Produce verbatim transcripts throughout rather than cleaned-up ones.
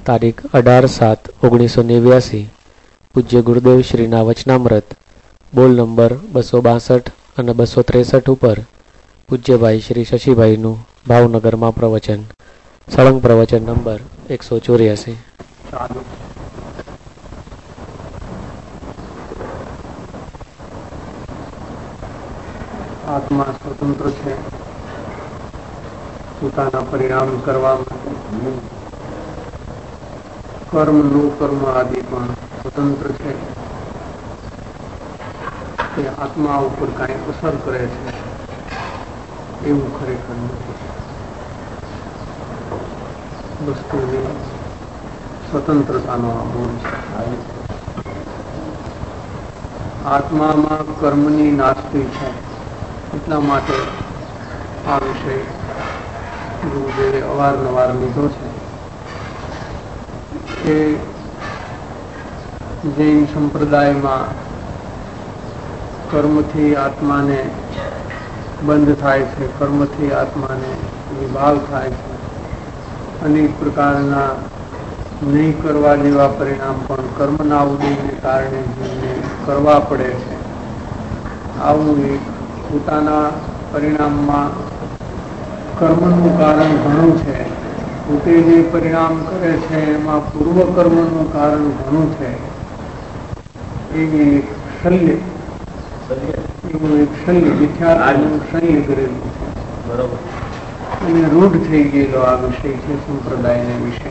તારીખ અઢાર સાત ઓગણીસો નેવ્યાસી પૂજ્ય ગુરુદેવ શ્રીના વચનામૃત બોલ નંબર બસો બાસઠ અને બસો ત્રેસઠ ઉપર પૂજ્યભાઈ શ્રી શશીભાઈનું ભાવનગરમાં પ્રવચન. સળંગ પ્રવચન નંબર એકસો ચોર્યાસી. આત્મા સ્વતંત્ર છે પોતાના પરિણામ કરવા માટે. કર્મ નું કર્મ આદિ પણ સ્વતંત્ર છે. તે આત્મા ઉપર કઈ અસર કરે છે એવું ખરેખર નથી. વસ્તુની સ્વતંત્રતાનો આ મૂળ છે. આત્મામાં કર્મની નાસ્તી છે. એટલા માટે આ વિષય ગુરુદેવે અવારનવાર લીધો છે કે જૈન સંપ્રદાયમાં કર્મથી આત્માને બંધ થાય છે, કર્મથી આત્માને વિભાગ થાય છે. અનેક પ્રકારના નહીં કરવા જેવા પરિણામ પણ કર્મના ઉદયને કારણે જીવને કરવા પડે છે. આવું એક પોતાના પરિણામમાં કર્મનું કારણ ઘણું છે. પોતે જે પરિણામ કરે છે એમાં પૂર્વ કર્મનું કારણ ઘણું છે. એવી એક શલ્ય એવું એક શલ્ય મિથ્યાનું શલ્ય કરેલું છે. બરોબર. અને રૂઢ થઈ ગયેલો આ વિષય છે સંપ્રદાયના વિષય.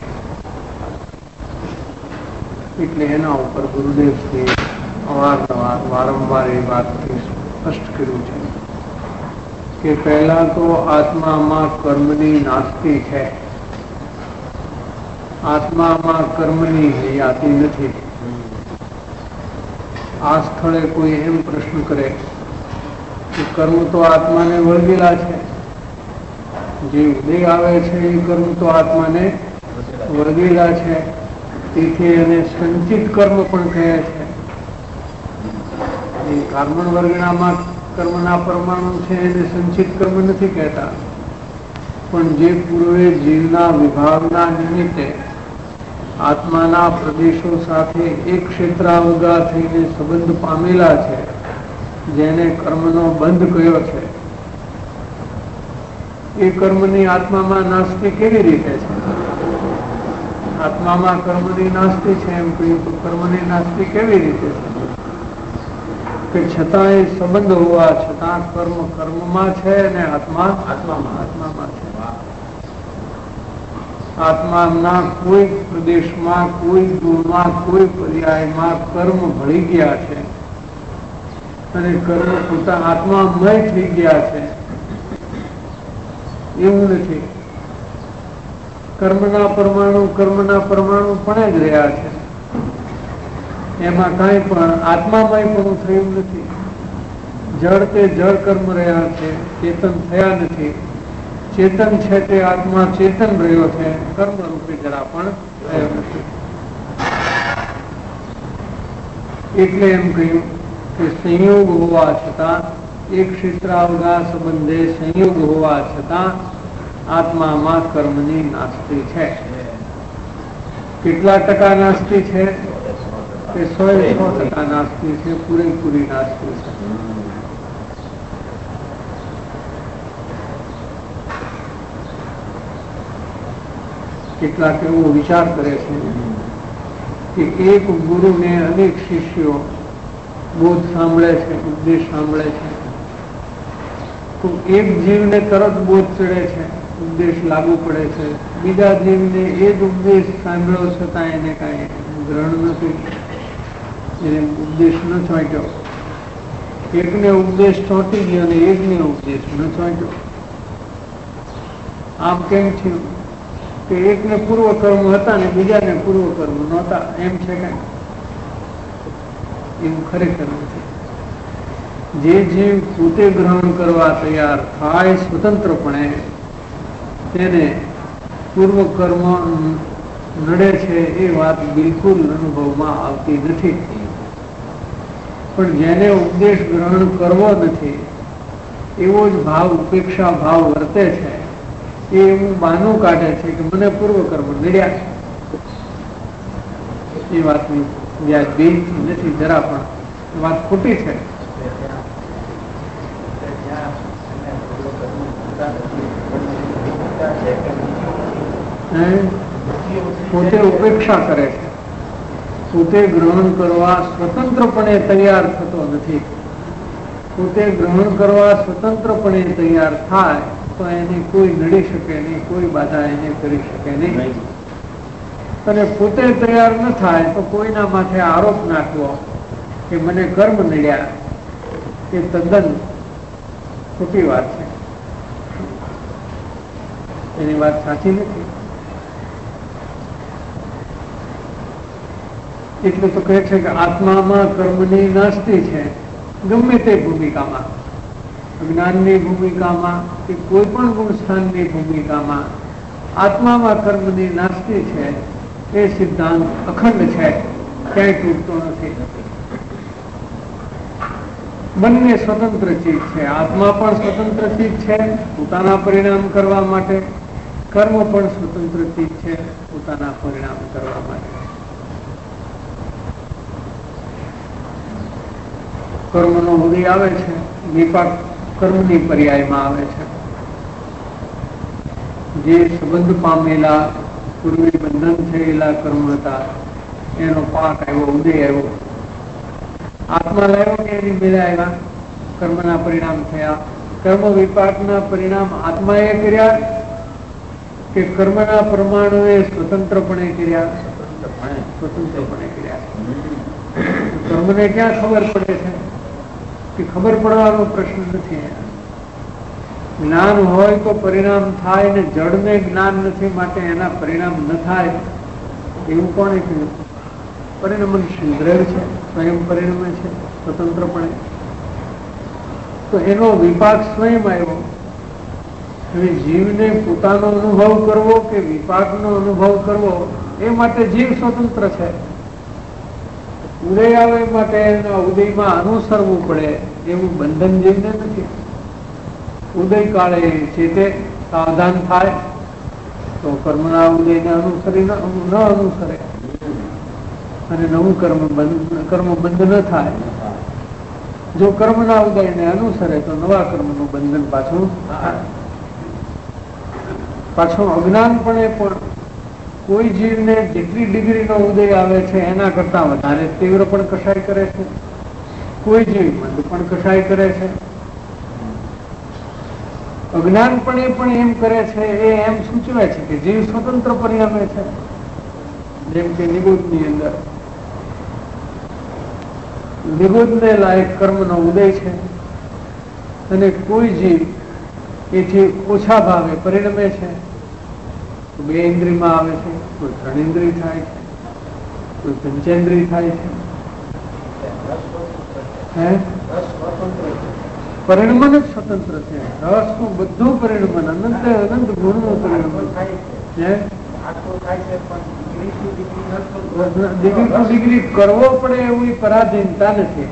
એટલે એના ઉપર ગુરુદેવશ્રી અવારનવાર વારંવાર એ વાતથી સ્પષ્ટ કર્યું છે કે પહેલા તો આત્મામાં કર્મની નાસ્તી છે. આત્મામાં કર્મની હયાતી નથી. આ સ્થળે કોઈ એમ પ્રશ્ન કરે કે કર્મ તો આત્માને વળગેલા છે. જે ઉદય આવે છે એ કર્મ તો આત્માને વળગેલા છે. તેથી એને સંચિત કર્મ પણ કહે છે. એ કાર્બન વર્ગણામાં કર્મના પરમાણુ છે એને સંચિત કર્મ નથી કહેતા. પણ જે પૂર્વે જીવના વિભાવના નિમિત્તે આત્માના પ્રદેશો સાથે એક ક્ષેત્રાવગા થઈને સંબંધ પામેલા છે, જેને કર્મનો બંધ કયો છે, એ કર્મની આત્મામાં નાસ્તી કેવી રીતે છે? આત્મામાં કર્મની નાસ્તી છે એમ કહ્યું તો કર્મની નાસ્તી કેવી રીતે છે? કે છતાં એ સંબંધ હોવા છતાં કર્મ કર્મમાં છે અને આત્મા આત્મામાં આત્મામાં છે. આત્માના કોઈ પ્રદેશમાં, કોઈ ગુણમાં, કોઈ પર્યાયમાં કર્મ ભળી ગયા છે અને કર્મ પોતા આત્મામય થઈ ગયા છે એવું નથી. કર્મના પરમાણુ કર્મના પરમાણુ પણ જ રહ્યા છે. એમાં કઈ પણ આત્મામય પણ થયું નથી. જળ તે જળ કર્મ રહ્યા છે, ચેતન થયા નથી. ચેતન છે તે આત્મા ચેતન રહ્યો છે, કર્મ રૂપે જરા પણ થયો નથી. એટલે એમ કહ્યું કે સંયોગ હોવા છતાં, એક ક્ષેત્રાવગા સંબંધે સંયોગ હોવા છતાં આત્મામાં કર્મની નાસ્તી છે. કેટલા ટકા નાસ્તી છે? કે સો સો ટકા નાસ્તી છે, પૂરેપૂરી નાસ્તી છે. કેટલાક એવો વિચાર કરે છે કે એક ગુરુને અનેક શિષ્યો બોધ સાંભળે છે, ઉપદેશ સાંભળે છે, તો એક જીવને તરત બોધ ચડે છે, ઉપદેશ લાગુ પડે છે. બીજા જીવને એ જ ઉપદેશ સાંભળ્યો છતાં એને કાંઈ ગ્રહણ નથી, એને ઉપદેશ ન ચોંટ્યો. એકને ઉપદેશ ચોંટી ગયો અને એકને ઉપદેશ ન ચોંટ્યો. આમ કેમ થયું? કે એકને પૂર્વ કર્મ હતા ને બીજાને પૂર્વ કર્મ નહોતા. એમ છે કઈ? એવું ખરેખર નથી. જે જીવ પોતે ગ્રહણ કરવા તૈયાર થાય સ્વતંત્રપણે, તેને પૂર્વ કર્મ નડે છે એ વાત બિલકુલ અનુભવમાં આવતી નથી. પણ જેને ઉપદેશ ગ્રહણ કરવો નથી એવો જ ભાવ, ઉપેક્ષા ભાવ વર્તે છે, એ એવું બાનું કાઢે છે કે મને પૂર્વ કર્મ નડ્યા છે. એ વાતની વ્યાજબી નથી, જરા પણ વાત ખોટી છે. પોતે ઉપેક્ષા કરે છે, પોતે ગ્રહણ કરવા સ્વતંત્રપણે તૈયાર થતો નથી. પોતે ગ્રહણ કરવા સ્વતંત્રપણે તૈયાર થાય તો એને કોઈ નડી શકે નહીં, કોઈ બાધા એને કરી શકે નહીં. અને પોતે તૈયાર ન થાય તો કોઈના માથે આરોપ નાખવો કે મને કર્મ નડ્યા, એ તદ્દન ખોટી વાત છે. એની વાત સાચી નથી. એટલે તો કહે છે કે આત્મામાં કર્મની નાસ્તી છે. ગમે તે ભૂમિકામાં, જ્ઞાનની ભૂમિકામાં કે કોઈ પણ ગુણસ્થાનની ભૂમિકામાં આત્મામાં કર્મની નાસ્તી છે. એ સિદ્ધાંત અખંડ છે, ક્યાંય તૂટતો નથી. બંને સ્વતંત્ર ચીજ છે. આત્મા પણ સ્વતંત્ર ચીજ છે પોતાના પરિણામ કરવા માટે, કર્મ પણ સ્વતંત્ર ચીજ છે પોતાના પરિણામ કરવા માટે. કર્મનો ઉદય આવે છે, વિપાક કર્મની પર્યાયમાં આવે છે. જે સંબંધ પામેલા પૂર્વે બંધન થયેલા કર્મ હતા એનો પાક આવ્યો, ઉદય આવ્યો. આત્મા લાવ્યો કે એની મેળા આવ્યા, કર્મના પરિણામ થયા. કર્મ વિપાકના પરિણામ આત્માએ કર્યા કે કર્મના પ્રમાણોએ સ્વતંત્રપણે કર્યા? સ્વતંત્રપણે કર્યા. કર્મને ક્યાં ખબર પડે છે કે ખબર પડવાનો પ્રશ્ન નથી. જ્ઞાન હોય તો પરિણામ થાય, ને જડને જ્ઞાન નથી માટે એના પરિણામ ન થાય એવું કોણે કહ્યું? પરિણમનશીલ દ્રવ્ય છે, સ્વયં પરિણમે છે સ્વતંત્રપણે. તો એનો વિપાક સ્વયં આવ્યો. હવે જીવને પોતાનો અનુભવ કરવો કે વિપાકનો અનુભવ કરવો એ માટે જીવ સ્વતંત્ર છે. ઉદય આવે માટે એના ઉદયમાં અનુસરવું પડે એવું બંધન જીવને નથી. ઉદય કાળે ચેતે, સાવધાન થાય તો કર્મના ઉદયને અનુસરી ન અનુસરે અને નવું કર્મ બંધ કર્મ બંધ ન થાય. જો કર્મના ઉદયને અનુસરે તો નવા કર્મનું બંધન પાછું પાછું અજ્ઞાનપણે પણ કોઈ જીવને જેટલી ડિગ્રીનો ઉદય આવે છે એના કરતા વધારે તીવ્ર પણ કસાય કરે છે. કોઈ જીવ મંદ પણ કસાય કરે છે. અજ્ઞાનપણે પણ એમ કરે છે. એ એમ સૂચવે છે કે જીવ સ્વતંત્ર પરિણમે છે. જેમ કે નિગોદની અંદર નિગોદને લાયક કર્મનો ઉદય છે અને કોઈ જીવ એથી ઓછા ભાવે પરિણમે છે. બે ઇન્દ્રિયમાં આવે છે, કોઈ ત્રણ ઇન્દ્રિય થાય છે, કોઈ પંચેન્દ્રિય થાય છે. હે પરિણમન જ સ્વતંત્ર છે. રસનું બધું પરિણમન, અનંત અનંત ગુણનું પરિણમન થાય છે. ડિગ્રી કરવો પડે એવી પરાધીનતા નથી.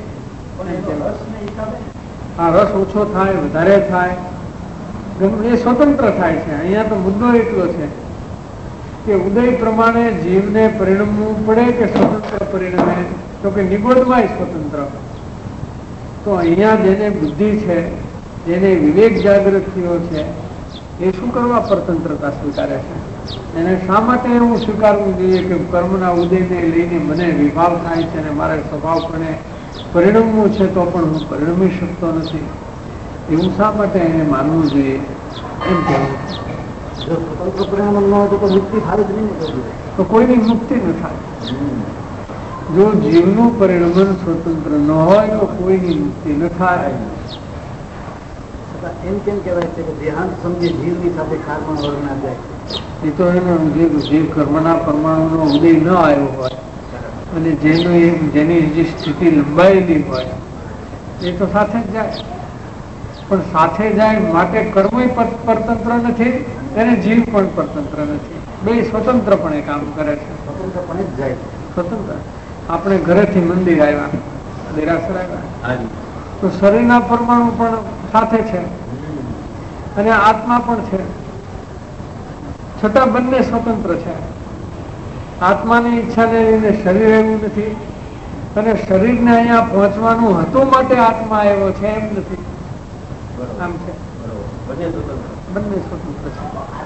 આ રસ ઓછો થાય, વધારે થાય, એ સ્વતંત્ર થાય છે. અહીંયા તો મુદ્દો એટલો છે કે ઉદય પ્રમાણે જીવને પરિણમવું પડે કે સ્વતંત્ર પરિણમે? તો કે નિગોદમાં સ્વતંત્ર. તો અહીંયા જેને બુદ્ધિ છે, જેને વિવેક જાગૃત થયો છે, એ શું કરવા પરતંત્રતા સ્વીકારે છે? એને શા માટે એવું સ્વીકારવું જોઈએ કે કર્મના ઉદયને લઈને મને વિભાવ થાય છે અને મારે સ્વભાવપણે પરિણમવું છે તો પણ હું પરિણમી શકતો નથી? એવું શા માટે એને માનવું જોઈએ એમ કહેવું છે. જો સ્વતંત્ર પરિણામ ન હોય તો મુક્તિ થાય જ નહીં, તો કોઈની મુક્તિ ન થાય. જો જીવનું પરિણમન સ્વતંત્ર ન હોય તો કોઈની મુક્તિ ન થાય. એમ કેમ કહેવાય છે કે દેહાંત સમજે જીવની સાથે કર્મ વર્ગ ના જાય? એ તો એનો જે કર્મના પરમાણુનો ઉદય ન આવ્યો હોય અને જેનું એક જેની જે સ્થિતિ લંબાયેલી હોય એ તો સાથે જ જાય. પણ સાથે જાય માટે કર્મ પરતંત્ર નથી, એને જીવ પણ પરતંત્ર નથી. બે સ્વતંત્રપણે કામ કરે છે. સ્વતંત્રપણે જ જાય. સ્વતંત્ર. આપણે ઘરેથી મંદિર આવ્યા, દેરાસર આવ્યા, તો શરીરના પરમાણુ પણ સાથે છે અને આત્મા પણ છે, છતાં બંને સ્વતંત્ર છે. આત્માની ઈચ્છાને લઈને શરીર એવું નથી, અને શરીરને અહીંયા પહોંચવાનું હતું માટે આત્મા આવ્યો છે એમ નથી. આમ છે બંને સ્વતંત્ર છે.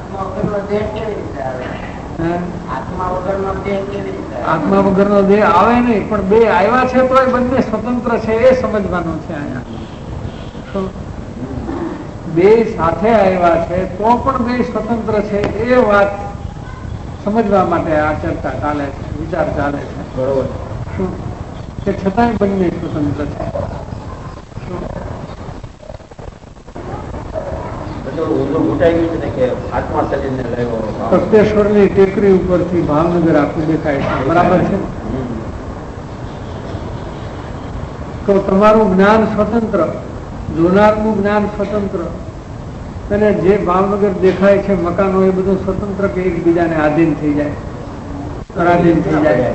આત્મા વગરનો દેહ આવે નહીં, પણ બે આવ્યા છે તો એ બંને સ્વતંત્ર છે એ સમજવાનું છે. અહીંયા બે સાથે આવ્યા છે તો પણ બે સ્વતંત્ર છે એ વાત સમજવા માટે આ ચર્ચા ચાલે છે, વિચાર ચાલે છે. બરોબર. શું કે છતાંય બંને સ્વતંત્ર છે. તપ્તેશ્વર ની ટેકરી ઉપરથી ભાવનગર આખું દેખાય છે. બરાબર છે. તો તમારું જ્ઞાન સ્વતંત્ર, જોનારનું જ્ઞાન સ્વતંત્ર, અને જે ભાવનગર દેખાય છે મકાનો એ બધું સ્વતંત્ર કે એકબીજાને આધીન થઈ જાય, પરાધીન થઈ જાય?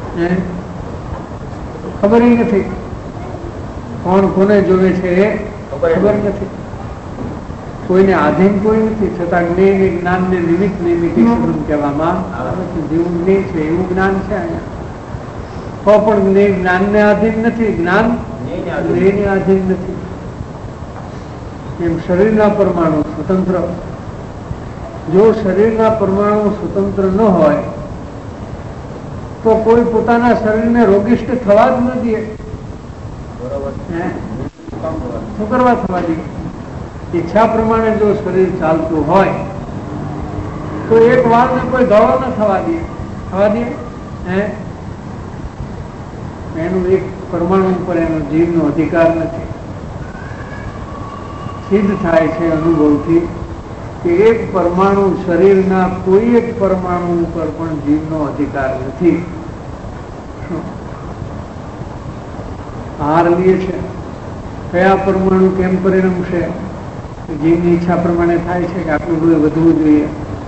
ખબર નથી કોણ કોને જોવે છે એ ખબર નથી. કોઈને આધીન કોઈ નથી, છતાં જ્ઞેય જ્ઞાન ને નિમિત્ત નિમિત્ત કહેવામાં આવે છે. જેવું જ્ઞેય છે એવું જ્ઞાન છે અહીંયા. તો પણ જ્ઞેય જ્ઞાન ને આધીન નથી, જ્ઞાન જ્ઞેય ને આધીન નથી. એમ શરીરના પરમાણુ સ્વતંત્ર. જો શરીરના પરમાણુ સ્વતંત્ર ન હોય તો કોઈ પોતાના શરીરને રોગિષ્ટ થવા જ ન દે. શું કરવા થવા દે? ઈચ્છા પ્રમાણે જો શરીર ચાલતું હોય તો એક વાળને કોઈ ધોળો ન થવા દે. થવા દે? એનું એક પરમાણુ પર એનો જીવનો અધિકાર નથી. સિદ્ધ થાય છે અનુભવથી કે એક પરમાણુ શરીરના કોઈ એક પરમાણુ ઉપર પણ જીવનો અધિકાર નથી. હાર લે છે, કયા પરમાણુ કેમ પરિણમશે? જીવની ઈચ્છા પ્રમાણે થાય છે કે આટલું બધું વધવું જોઈએ.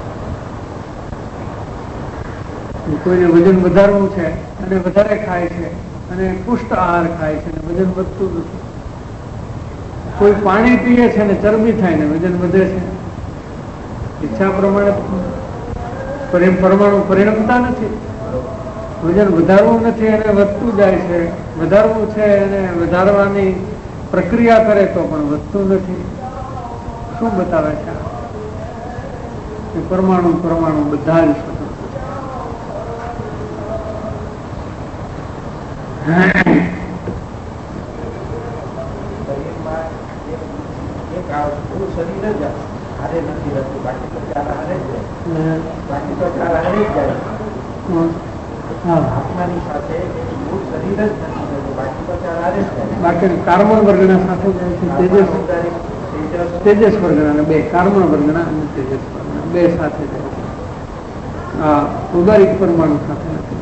કોઈને વજન વધારવું છે અને વધારે ખાય છે અને પુષ્ટ આહાર ખાય છે અને વજન વધતું નથી. કોઈ પાણી પીએ છે ને ચરબી થાય ને વજન વધે છે. ઈચ્છા પ્રમાણે પરમાણુ પરિણમતા નથી. વજન વધારવું નથી અને વધતું જાય છે. વધારવું છે અને વધારવાની પ્રક્રિયા કરે તો પણ વધતું નથી. શું બતાવે છે? પરમાણુ પરમાણુ બધા જ સ્વતંત્ર. બાકી કાર્બન વર્ગના સાથે જાય છે. તેજસ તેજસ વર્ગના બે, કાર્બન વર્ગના અને તેજસ વર્ગના બે સાથે જાય છે. આ ઉદારિક પરમાણુ સાથે નથી.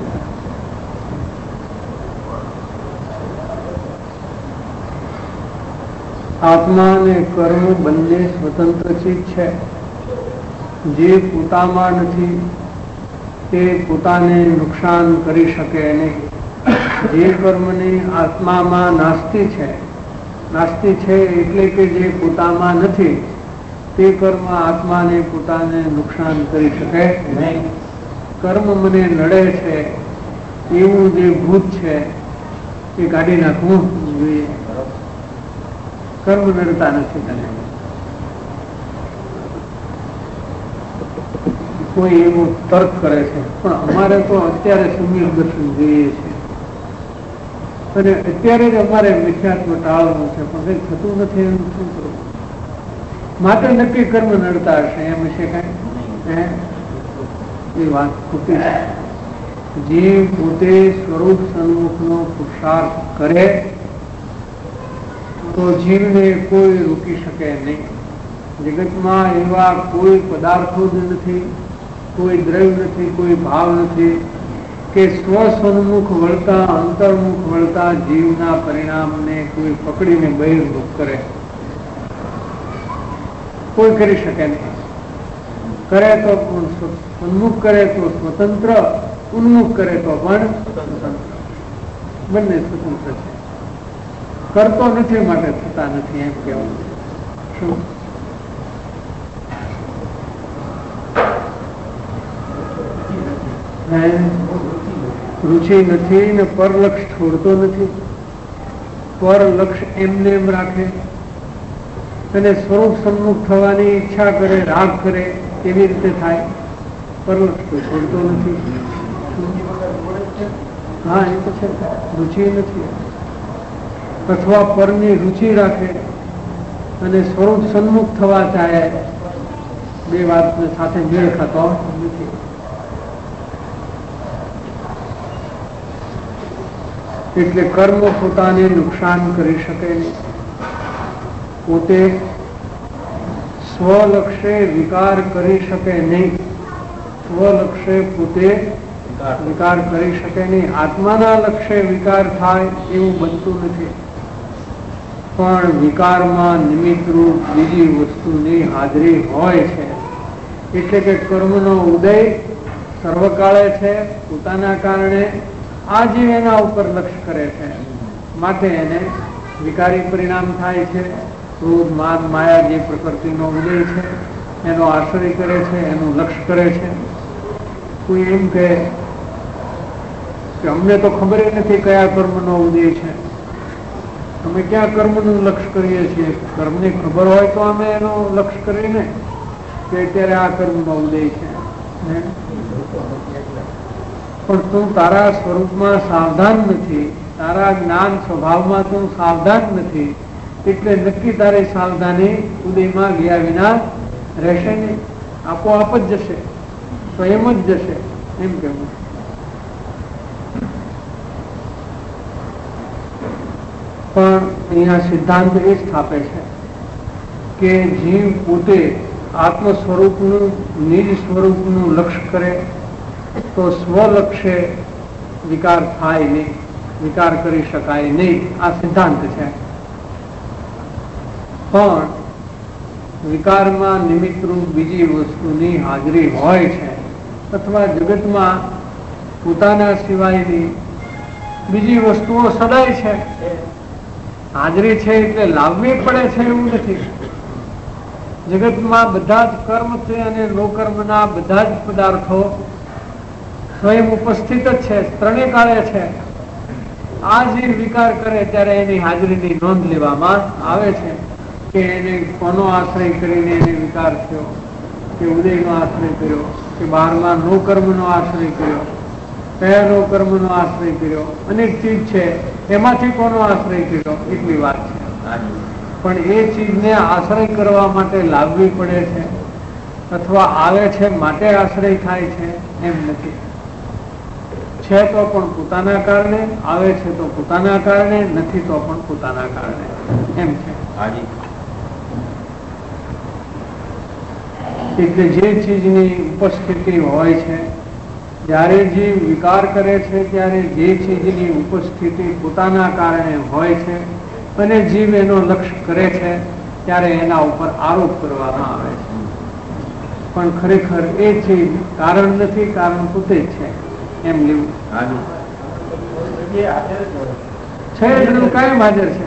આત્મા અને કર્મ બંને સ્વતંત્ર ચીજ છે. જે પોતામાં નથી તે પોતાને નુકસાન કરી શકે નહીં. જે કર્મની આત્મામાં નાસ્તિ છે, નાસ્તિ છે એટલે કે જે પોતામાં નથી, તે કર્મ આત્માને પોતાને નુકસાન કરી શકે નહીં. કર્મ મને નડે છે એવું જે ભૂત છે એ કાઢી નાખવું જોઈએ. કર્મ નડતા નથી તને. કોઈ એવું તર્ક કરે છે પણ અમારે તો અત્યારે સમ્યક દર્શન જોઈએ છે અને અત્યારે જ અમારે મિથ્યાત્વ ટાળવું છે, પણ કઈ થતું નથી. એનું શું કરવું? માટે નક્કી કર્મ નડતા હશે એમ છે કઈ? એ વાત ખોટી છે. જે પોતે સ્વરૂપ સન્મુખનો પુરુષાર્થ કરે તો જીવને કોઈ રોકી શકે નહીં. જગતમાં એવા કોઈ પદાર્થો જ નથી, કોઈ દ્રવ્ય નથી, કોઈ ભાવ નથી કે સ્વસન્મુખ વળતા અંતર્મુખ વળતા જીવના પરિણામને કોઈ પકડીને બહિર્મુખ કરે. કોઈ કરી શકે નહીં. કરે તો પણ સન્મુખ કરે તો સ્વતંત્ર, ઉન્મુખ કરે તો પણ સ્વતંત્ર. બંને સ્વતંત્ર છે. કરતો નથી માટે થતા નથી એમ કહેવું. શું રુચિ નથી ને પરલક્ષ છોડતો નથી. પરલક્ષ એમને એમ રાખે અને સ્વરૂપ સન્મુખ થવાની ઈચ્છા કરે, રાગ કરે, કેવી રીતે થાય? પરલક્ષ તો છોડતો નથી. હા, એ તો છે, રુચિ નથી. અથવા પરની રુચિ રાખે અને સ્વરૂપ સન્મુખ થવા ચાહે, બે વાત સાથે મેળ ખાતો નથી. એટલે કર્મ પોતાને નુકસાન કરી શકે નહીં. પોતે સ્વલક્ષે વિકાર કરી શકે નહીં. સ્વલક્ષે પોતે વિકાર કરી શકે નહીં. આત્માના લક્ષ્ય વિકાર થાય એવું બનતું નથી. પણ વિકારમાં નિમિત્તરૂપ બીજી વસ્તુની હાજરી હોય છે. એટલે કે કર્મનો ઉદય સર્વકાળે છે, પોતાના કારણે આ જીવ એના ઉપર લક્ષ્ય કરે છે, માટે એને વિકારી પરિણામ થાય છે. ક્રોધ, માન, માયા જે પ્રકૃતિનો ઉદય છે એનો આશ્રય કરે છે, એનું લક્ષ્ય કરે છે. કોઈ એમ કહે કે અમને તો ખબર નથી કયા કર્મનો ઉદય છે, અમે ક્યાં કર્મનું લક્ષ્ય કરીએ છીએ? કર્મની ખબર હોય તો અમે એનું લક્ષ્ય કરીને કે અત્યારે આ કર્મનો ઉદય છે. પણ તું તારા સ્વરૂપમાં સાવધાન નથી, તારા જ્ઞાન સ્વભાવમાં તું સાવધાન નથી, એટલે નક્કી તારી સાવધાની ઉદયમાં ગયા વિના રહેશે નહીં. આપોઆપ જ જશે, સ્વયં જ જશે, એમ કેવું. પણ અહીંયા સિદ્ધાંત એ સ્થાપે છે કે જીવ પોતે આત્મ સ્વરૂપનું, નિજ સ્વરૂપનું લક્ષ્ય કરે તો સ્વલક્ષ્ય વિકાર થાય નહીં, વિકાર કરી શકાય નહીં. આ સિદ્ધાંત છે. પણ વિકારમાં નિમિત્તરૂપ બીજી વસ્તુની હાજરી હોય છે, અથવા જગતમાં પોતાના સિવાયની બીજી વસ્તુઓ સદાય છે. હાજરી છે એટલે લાવવી પડે છે એવું નથી. જગતમાં બધા જ કર્મ છે અને લોકર્મના બધા જ પદાર્થો સ્વયં ઉપસ્થિત જ છે, ત્રણેય કાળે છે. આ જે વિકાર કરે ત્યારે એની હાજરીની નોંધ લેવામાં આવે છે કે એને કોનો આશ્રય કરીને એને વિકાર થયો, કે ઉદયનો આશ્રય કર્યો, કે બારમાં નો કર્મનો આશ્રય કર્યો, કયા નો કર્મનો આશ્રય કર્યો. અનેક ચીજ છે, એમાંથી કોનો આશ્રય કર્યો એટલી વાત છે. પણ એ ચીજને આશ્રય કરવા માટે લાવવી પડે છે, અથવા આવે છે માટે આશ્રય થાય છે એમ નથી. છે તો પણ પોતાના કારણે, આવે છે તો પોતાના કારણે, નથી તો પણ પોતાના કારણે, એમ છે. એટલે જે ચીજની ઉપસ્થિતિ હોય છે, જ્યારે જીવ વિકાર કરે છે ત્યારે જે ચીજની ઉપસ્થિતિ પોતાના કારણે હોય છે અને જીવ એનો લક્ષ્ય કરે છે ત્યારે એના ઉપર આરોપ કરવામાં આવે છે. પણ ખરેખર એ ચીજ કારણ નથી, કારણ પોતે જ છે એમ લેવું છે. કાયમ હાજર છે,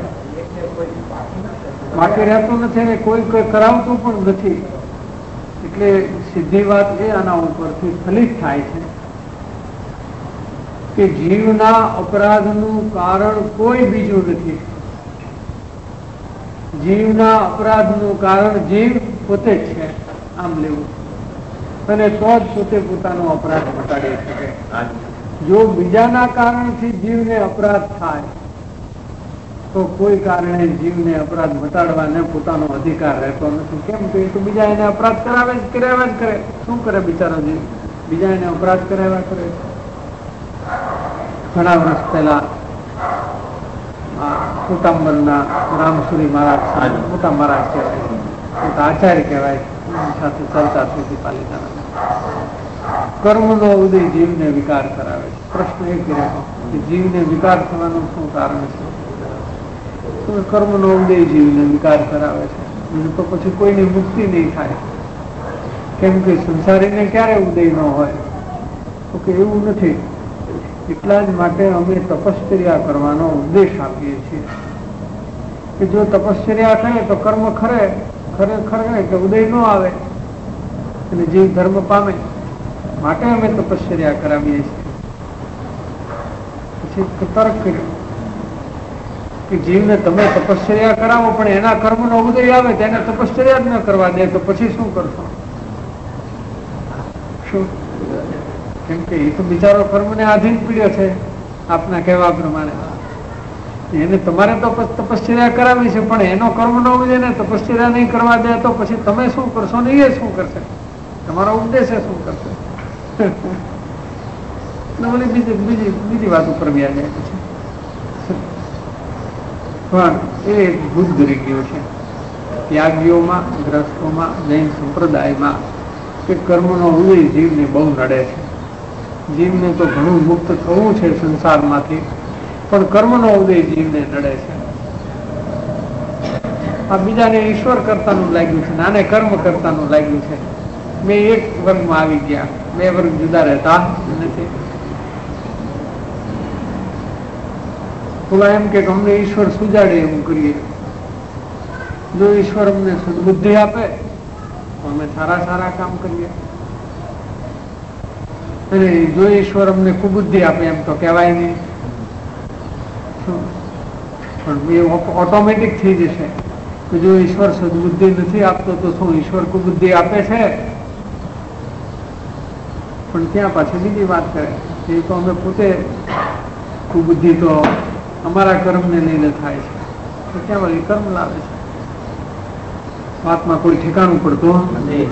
બાકી રહેતું નથી ને કોઈ કોઈ કરાવતું પણ નથી. એટલે સીધી વાત એ આના ઉપરથી ફલિત થાય છે કે જીવના અપરાધનું કારણ કોઈ બીજું નથી. જીવના અપરાધનું કારણ જીવ પોતે જ છે, આમ લેવું. અને તો જ પોતે પોતાનો અપરાધ ઘટાડી શકે. જો બીજાના કારણથી જીવને અપરાધ થાય તો કોઈ કારણે જીવને અપરાધ ઘટાડવાને પોતાનો અધિકાર રહેતો નથી. કેમ કે તો બીજા એને અપરાધ કરાવે જ કરાવ્યા જ કરે. શું કરે બિચારો જીવ? બીજા એને અપરાધ કરાવ્યા કરે. ઘણા વર્ષ પહેલા કુટાંબરના રામસુરી મહારાજ, મોટા મહારાજ કહેવાય, મોટા આચાર્ય કહેવાય, સાથે ચર્ચા થઈ હતી પાલિતાના. કર્મનો ઉદય જીવને વિકાર કરાવે છે. પ્રશ્ન એ કર્યો કે જીવને વિકાર થવાનું શું કારણ છે? તો કર્મનો ઉદય જીવને વિકાર કરાવે છે, તો પછી કોઈની મુક્તિ નહીં થાય. કેમ કે સંસારીને ક્યારે ઉદય ન હોય? તો કે એવું નથી. એટલા જ માટે અમે તપશ્ચર્યા કરવાનો ઉદ્દેશ આપીએ છીએ કે જો તપશ્ચર્યા કરે તો કર્મ ખરે ખરેખર કે ઉદય ન આવે અને જીવ ધર્મ પામે. માટે અમે તપશ્ચર્યા કરાવીએ છીએ. પછી તર્ક કર્યો કે જીવને તમે તપશ્ચર્યા કરાવો પણ એના કર્મનો ઉદય આવે તેને તપશ્ચર્યા જ ન કરવા દે તો પછી શું કરશો? શું? કેમ કે એ તો બિચારો કર્મને આધીન પીડ્યો છે આપના કહેવા પ્રમાણે. એને તમારે તો તપશ્ચર્યા કરાવી છે પણ એનો કર્મ ન ઉદય ને તપશ્ચર્યા નહીં કરવા દે તો પછી તમે શું કરશો ને એ શું કરશે? તમારો ઉદ્દેશ્ય શું કરશે? બીજી બીજી બીજી વાત ઉપર વ્યા જાય પછી પણ એ ભૂત ધરી ગયું છે ત્યાગીઓમાં, ગ્રસ્તોમાં, જૈન સંપ્રદાયમાં કે કર્મનો ઉદય જીવને બહુ નડે છે. જીવને તો ઘણું મુક્ત થવું છે સંસારમાંથી પણ કર્મનો ઉદય જીવને નડે છે. આ બીજાને ઈશ્વર કરતાનું લાગ્યું છે, નાને કર્મ કરતાનું લાગ્યું છે. બે એક વર્ગમાં આવી ગયા, બે વર્ગ જુદા રહેતા નથી. થોડા એમ કે અમને ઈશ્વર સુજાડે એવું કરીએ. જો ઈશ્વર અમને સદબુદ્ધિ આપે તો અમે સારા સારા કામ કરીએ અને જો ઈશ્વર અમને કુબુદ્ધિ આપે એમ તો કહેવાય નહીં. પણ એ ઓટોમેટિક થઈ જશે કે જો ઈશ્વર સદબુદ્ધિ નથી આપતો તો શું ઈશ્વર કુબુદ્ધિ આપે છે? પણ ત્યાં પાછી બીજી વાત કરે એ તો અમે પોતે કુબુદ્ધિ તો અમારા કર્મને લઈને થાય છે તો ત્યાં વળી કર્મ લાવે છે. વાતમાં કોઈ ઠેકાણું પડતું નથી.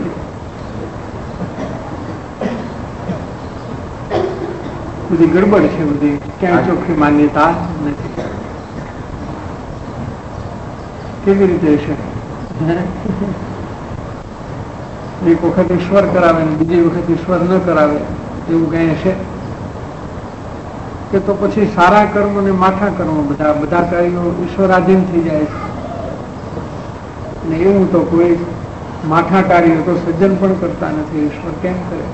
બધી ગડબડ છે, બધી ક્યાંય ચોખ્ખી માન્યતા નથી. કેવી રીતે છે? એક વખત ઈશ્વર કરાવે ને બીજી વખત ઈશ્વર ન કરાવે એવું કઈ છે કે તો પછી સારા કર્મ અને માઠા કર્મ બધા બધા કાર્યો ઈશ્વરાધીન થઈ જાય છે. ને એવું તો કોઈ માઠા કાર્યો તો સજ્જન પણ કરતા નથી, ઈશ્વર કેમ કરે?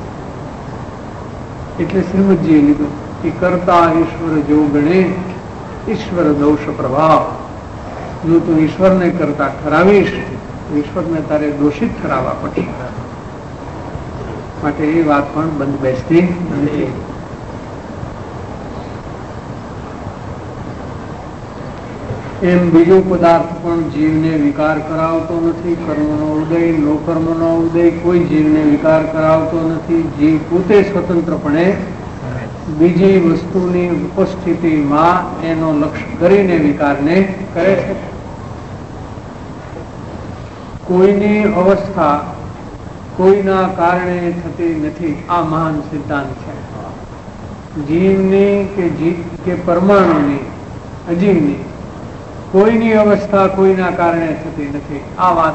એટલે શ્રીમદજીએ લીધું કે કરતા ઈશ્વર જો ગણે ઈશ્વર દોષ પ્રભાવ. જો તું ઈશ્વરને કરતા ઠરાવીશ ઈશ્વરને તારે દોષિત ઠરાવવા પડશે. માટે એ વાત પણ બંધ બેસતી નથી. એમ બીજો પદાર્થ પણ જીવને વિકાર કરાવતો નથી. કર્મનો ઉદય, નો કર્મનો ઉદય કોઈ જીવને વિકાર કરાવતો નથી. જીવ પોતે સ્વતંત્રપણે બીજી વસ્તુની ઉપસ્થિતિમાં એનો લક્ષ્ય કરીને વિકારને કરે છે. કોઈની અવસ્થા કોઈના કારણે થતી નથી. આ મહાન સિદ્ધાંત છે. જીવની કે જીવ કે પરમાણુની, અજીવની કોઈની અવસ્થા કોઈના કારણે થતી નથી. આ વાત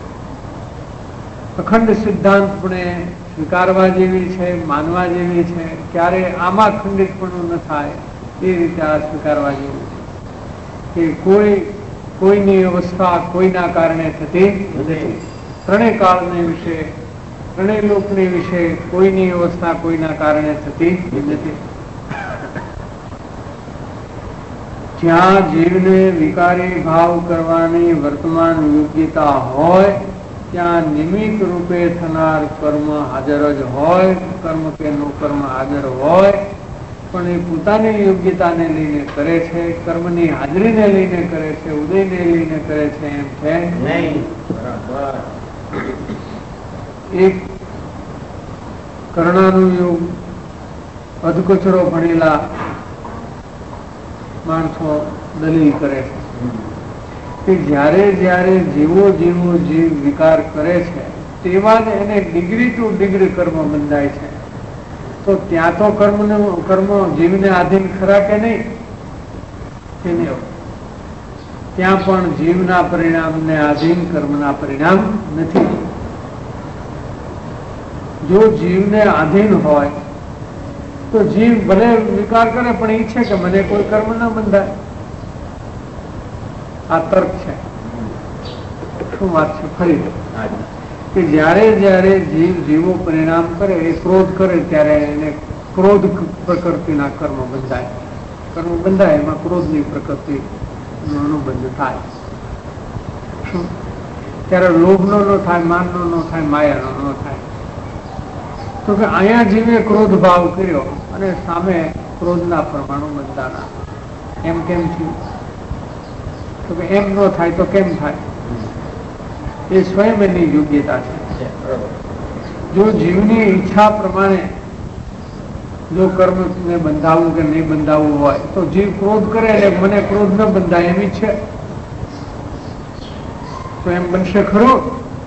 અખંડ સિદ્ધાંતપણે સ્વીકારવા જેવી છે, માનવા જેવી છે. ક્યારે આમાં ખંડિતપણું ન થાય એ રીતે આ સ્વીકારવા જેવું છે કે કોઈ કોઈની અવસ્થા કોઈના કારણે થતી નથી. ત્રણેય કાળને વિશે, ત્રણેય લોકને વિશે કોઈની અવસ્થા કોઈના કારણે થતી નથી. જ્યાં જીવને વિકારી ભાવ કરવાની વર્તમાન યોગ્યતા હોય ત્યાં નિમિત્ત રૂપે થનાર કર્મ હાજર જ હોય. કર્મ કે નો કર્મ હાજર હોય પણ એ પોતાની યોગ્યતાને લઈને કરે છે, કર્મની હાજરીને લઈને કરે છે, ઉદયને લઈને કરે છે એમ છે નહીં. એક કર્ણાનું યુગ અધકચરો ભણેલા માણસો દલીલ કરે છે કે જ્યારે જ્યારે જીવો જીવો જીવ વિકાર કરે છે તેવા જ એને ડિગ્રી ટુ ડિગ્રી કર્મ બંધાય છે. તો ત્યાં તો કર્મ કર્મ જીવને આધીન ખરા કે નહીં? ત્યાં પણ જીવના પરિણામને આધીન કર્મના પરિણામ નથી. જો જીવને આધીન હોય તો જીવ ભલે વિકાર કરે પણ ઈચ્છે કે મને કોઈ કર્મ ન બંધાય. આ તર્ક છે. શું વાત છે? ફરી કે જ્યારે જ્યારે જીવ જીવો પરિણામ કરે, એ ક્રોધ કરે ત્યારે એને ક્રોધ પ્રકૃતિના કર્મ બંધાય. કર્મ બંધાય એમાં ક્રોધની પ્રકૃતિ અનુબંધ થાય. શું? ત્યારે લોભનો ન થાય, માનનો ન થાય, માયાનો ન થાય. તો કે અહીંયા જીવે ક્રોધ ભાવ કર્યો અને સામે ક્રોધના પરમાણુ બંધાણા, એમ કેમ થયું? તો કે એમ ન થાય તો કેમ થાય? એ સ્વયં એની યોગ્યતા છે. જો જીવની ઈચ્છા પ્રમાણે જો કર્મને બંધાવવું કે નહીં બંધાવવું હોય તો જીવ ક્રોધ કરે અને મને ક્રોધ ન બંધાય એમ ઈચ્છે તો એમ બનશે ખરું?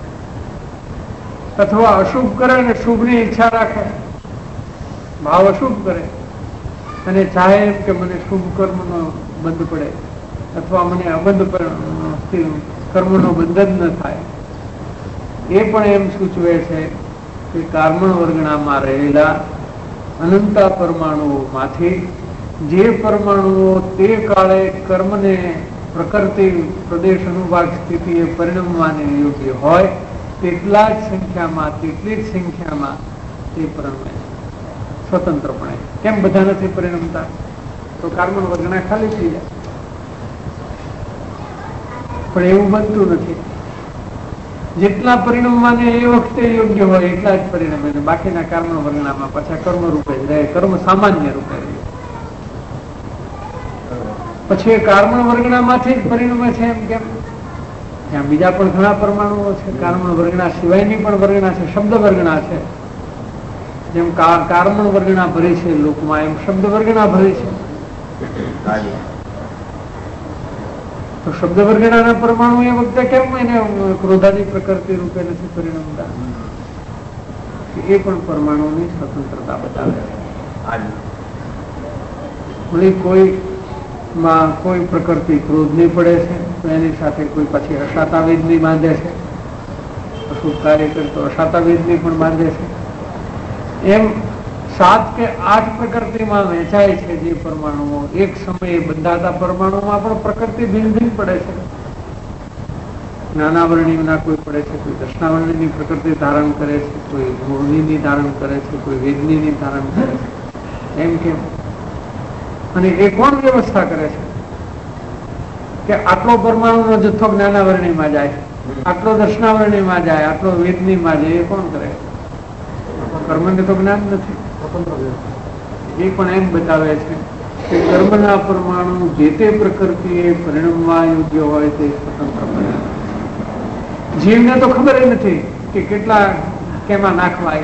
અથવા અશુભ કરે અને શુભની ઈચ્છા રાખે, ભાવ અશુભ કરે અને ચાહે એમ કે મને શુભ કર્મનો બંધ પડે અથવા મને અબંધ કર્મનો બંધન ન થાય, એ પણ એમ સૂચવે છે કે કાર્મણ વર્ગણામાં રહેલા અનંત પરમાણુઓમાંથી જે પરમાણુઓ તે કાળે કર્મને પ્રકૃતિ પ્રદેશ અનુભાગ સ્થિતિએ પરિણમવાને યોગ્ય હોય તેટલા જ સંખ્યામાં તેટલી જ સંખ્યામાં તે પરિણમે સ્વતંત્રપણે. કેમ બધા નથી પરિણમતા? તો કાર્મણ વર્ગના ખાલી થઈ જાય. પણ એવું બનતું નથી. જેટલા પરિણમવાને એ વખતે યોગ્ય હોય એટલા જ પરિણમે, બાકીના કર્મ વર્ગનામાં પાછા કર્મ રૂપે જ રહે, કર્મ સામાન્ય રૂપે રહે. પછી એ કાર્મણ વર્ગનામાંથી જ પરિણમે છે એમ કેમ? ત્યાં બીજા પણ ઘણા પરમાણુઓ છે, કાર્મણ વર્ગના સિવાયની પણ વર્ગના છે, શબ્દ વર્ગના છે. જેમ કાર્મણ વર્ગના ભરી છે લોકમાં, એમ શબ્દ વર્ગના ભરી છે. તો શબ્દ વર્ગના પરમાણુ એ વખતે કેમ એને ક્રોધાની પ્રકૃતિ રૂપે નથી પરિણમતા? એ પણ પરમાણુની સ્વતંત્રતા બતાવે છે. કોઈ માં કોઈ પ્રકૃતિ ક્રોધની પડે છે તો એની સાથે કોઈ પછી અશાતાવેદની બાંધે છે, અશુભ કાર્ય કરે તો અશાતાવેદની પણ બાંધે છે. એમ સાત કે આઠ પ્રકૃતિમાં વહેંચાય છે જે પરમાણુઓ. એક સમયે બંધાતા પરમાણુમાં પણ પ્રકૃતિ ભિન્ન ભિન્ન પડે છે. જ્ઞાનાવરણીના કોઈ પડે છે, કોઈ દર્શનાવરણીની પ્રકૃતિ ધારણ કરે છે, કોઈ મૂળની ધારણ કરે છે, કોઈ વેદની ધારણ કરે છે. એમ કેમ? અને એ કોણ વ્યવસ્થા કરે છે કે આટલો પરમાણુનો જથ્થો જ્ઞાનાવરણીમાં જાય, આટલો દર્શનાવરણીમાં જાય, આટલો વેદનીમાં જાય? એ કોણ કરે? કર્મને તો જ્ઞાન નથી. એ પણ એમ બતાવે છે કે કર્મના પરમાણુ જે તે પ્રકૃતિએ પરિણમવા યોગ્ય હોય તે સ્વતંત્ર પરિણામ. જીવને તો ખબર નથી કે કેટલા કેમાં નાખવાય,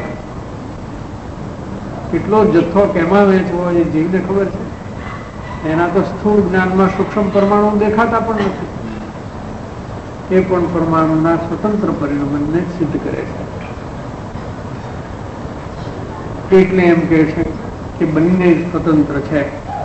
કેટલો જથ્થો કેમાં વેચવો એ જીવને ખબર છે. એના તો સ્થૂળ જ્ઞાનમાં સૂક્ષ્મ પરમાણુ દેખાતા પણ નથી. એ પણ પરમાણુના સ્વતંત્ર પરિણમને સિદ્ધ કરે છે. એટલે એમ કે છે કે બંને સ્વતંત્ર છે.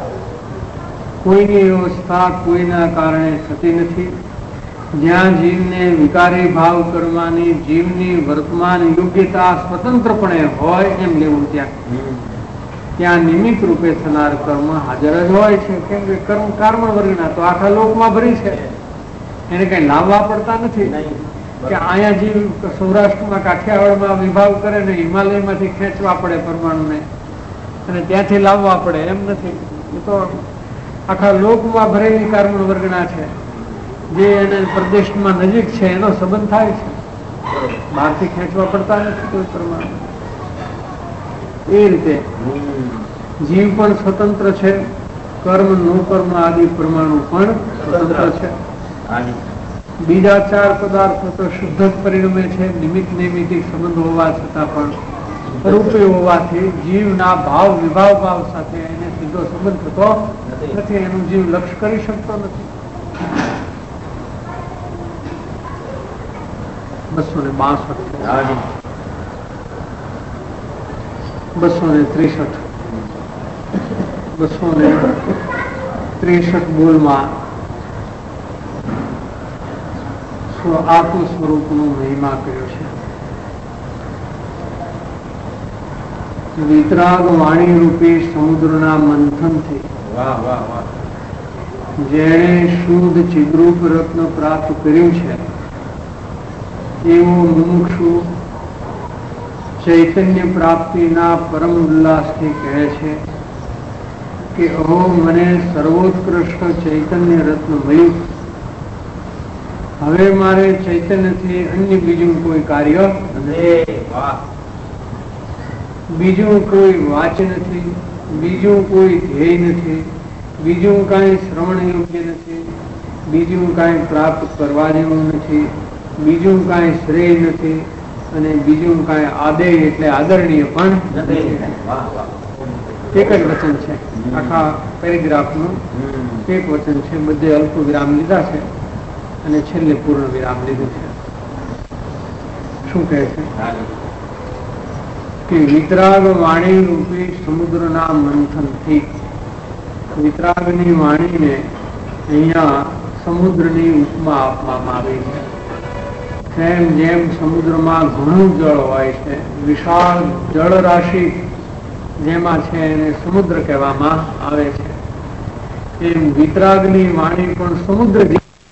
કોઈની વ્યવસ્થા કોઈના કારણે થતી નથી. જ્યાં જીવને વિકારી ભાવ કરવાની જીવની વર્તમાન યોગ્યતા સ્વતંત્રપણે હોય એમ લેવું, ત્યાં ત્યાં નિમિત્ત રૂપે થનાર કર્મ હાજર જ હોય છે. કેમ કે કર્મ કાર્મણ વર્ગના તો આખા લોકમાં ભરી છે, એને કઈ લાવવા પડતા નથી. કે અહીંયા જીવ સૌરાષ્ટ્રમાં કાઠિયાવાડમાં વિભાગ કરે ને હિમાલયમાંથી ખેંચવા પડે પરમાણુને અને ત્યાંથી લાવવા પડે એમ નથી. એ તો આખા લોકમાં ભરેલી કાર્મણ વર્ગના છે. જે એને પ્રદેશમાં નજીક છે એનો સંબંધ થાય છે, બહારથી ખેંચવા પડતા નથી કોઈ પરમાણુ. એ રીતે જીવ પણ સ્વતંત્ર છે, કર્મ નો કર્મ આદિ પરમાણુ પણ સ્વતંત્ર છે. બીજા ચાર પદાર્થો તો શુદ્ધ જ પરિણમે છે. નિમિત્ત નૈમિતિક સંબંધ હોવા છતાં પણ રૂપે હોવાથી જીવના ભાવ વિભાવ ભાવ સાથે એને સીધો સંબંધ થતો નથી. એનું જીવ લક્ષ્ય કરી શકતો નથી. બસો ને બાસઠ બસો ને ત્રેસઠ બસો ને ત્રેસઠ બોલમાં આત્મ સ્વરૂપનો મહિમા કર્યો છે. વિતરાગ વાણી રૂપી સમુદ્રના મંથનથી જેણે શુદ્ધ ચિદ્રૂપ રત્ન પ્રાપ્ત કર્યું છે એવો મુમુક્ષુ ચૈતન્ય પ્રાપ્તિના પરમ ઉલ્લાસથી કહે છે કે અહો મને સર્વોત્કૃષ્ટ ચૈતન્ય રત્ન મળ્યું. હવે મારે ચૈતન્યથી અન્ય બીજું કોઈ કાર્ય નથી. બીજું કોઈ વાચ્ય નથી, બીજું કોઈ ધ્યેય નથી, બીજું કાંઈ શ્રવણ યોગ્ય નથી, બીજું કાંઈ પ્રાપ્ત કરવા જેવું નથી, બીજું કાંઈ શ્રેય નથી અને બીજું કાંઈ આદેય એટલે આદરણીય પણ નથી. એક જ વચન છે આખા પેરેગ્રાફનું, એક વચન છે. બધે અલ્પ વિરામ લીધા છે અને છેલ્લે પૂર્ણ વિરામ લીધું છે. શું કહે છે કે વિતરાગ વાણી રૂપી સમુદ્રના મંથનથી, વિતરાગની વાણીને અહીંયા સમુદ્રની ઉપમા આપવામાં આવી છે. જેમ જેમ સમુદ્રમાં ઘણું જળ હોય છે, વિશાળ જળ રાશિ જેમાં છે એને સમુદ્ર કહેવામાં આવે છે, એમ વિતરાગની વાણી પણ સમુદ્ર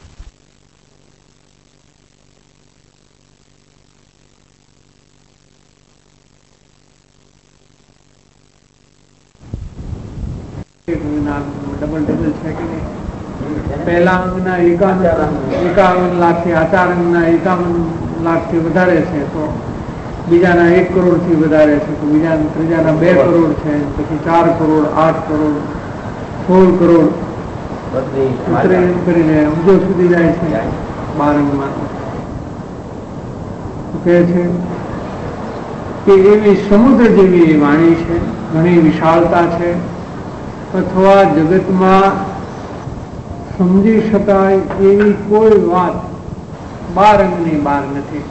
ડબલ ડબલ છે કે નહીં? પહેલા અંગના એકાવન એકાવન લાખ થી આ ચાર અંગના એકાવન લાખ થી વધારે છે, તો બીજાના એક કરોડ થી વધારે છે, તો બીજા ત્રીજાના બે કરોડ છે, પછી ચાર કરોડ, આઠ કરોડ, સોળ કરોડ કરીને અબજો સુધી જાય છે બાર અંગમાં. કહે છે કે એવી સમુદ્ર જેવી વાણી છે, ઘણી વિશાળતા છે, અથવા જગતમાં સમજી શકાય એવી કોઈ વાત બાર અંગની બહાર નથી.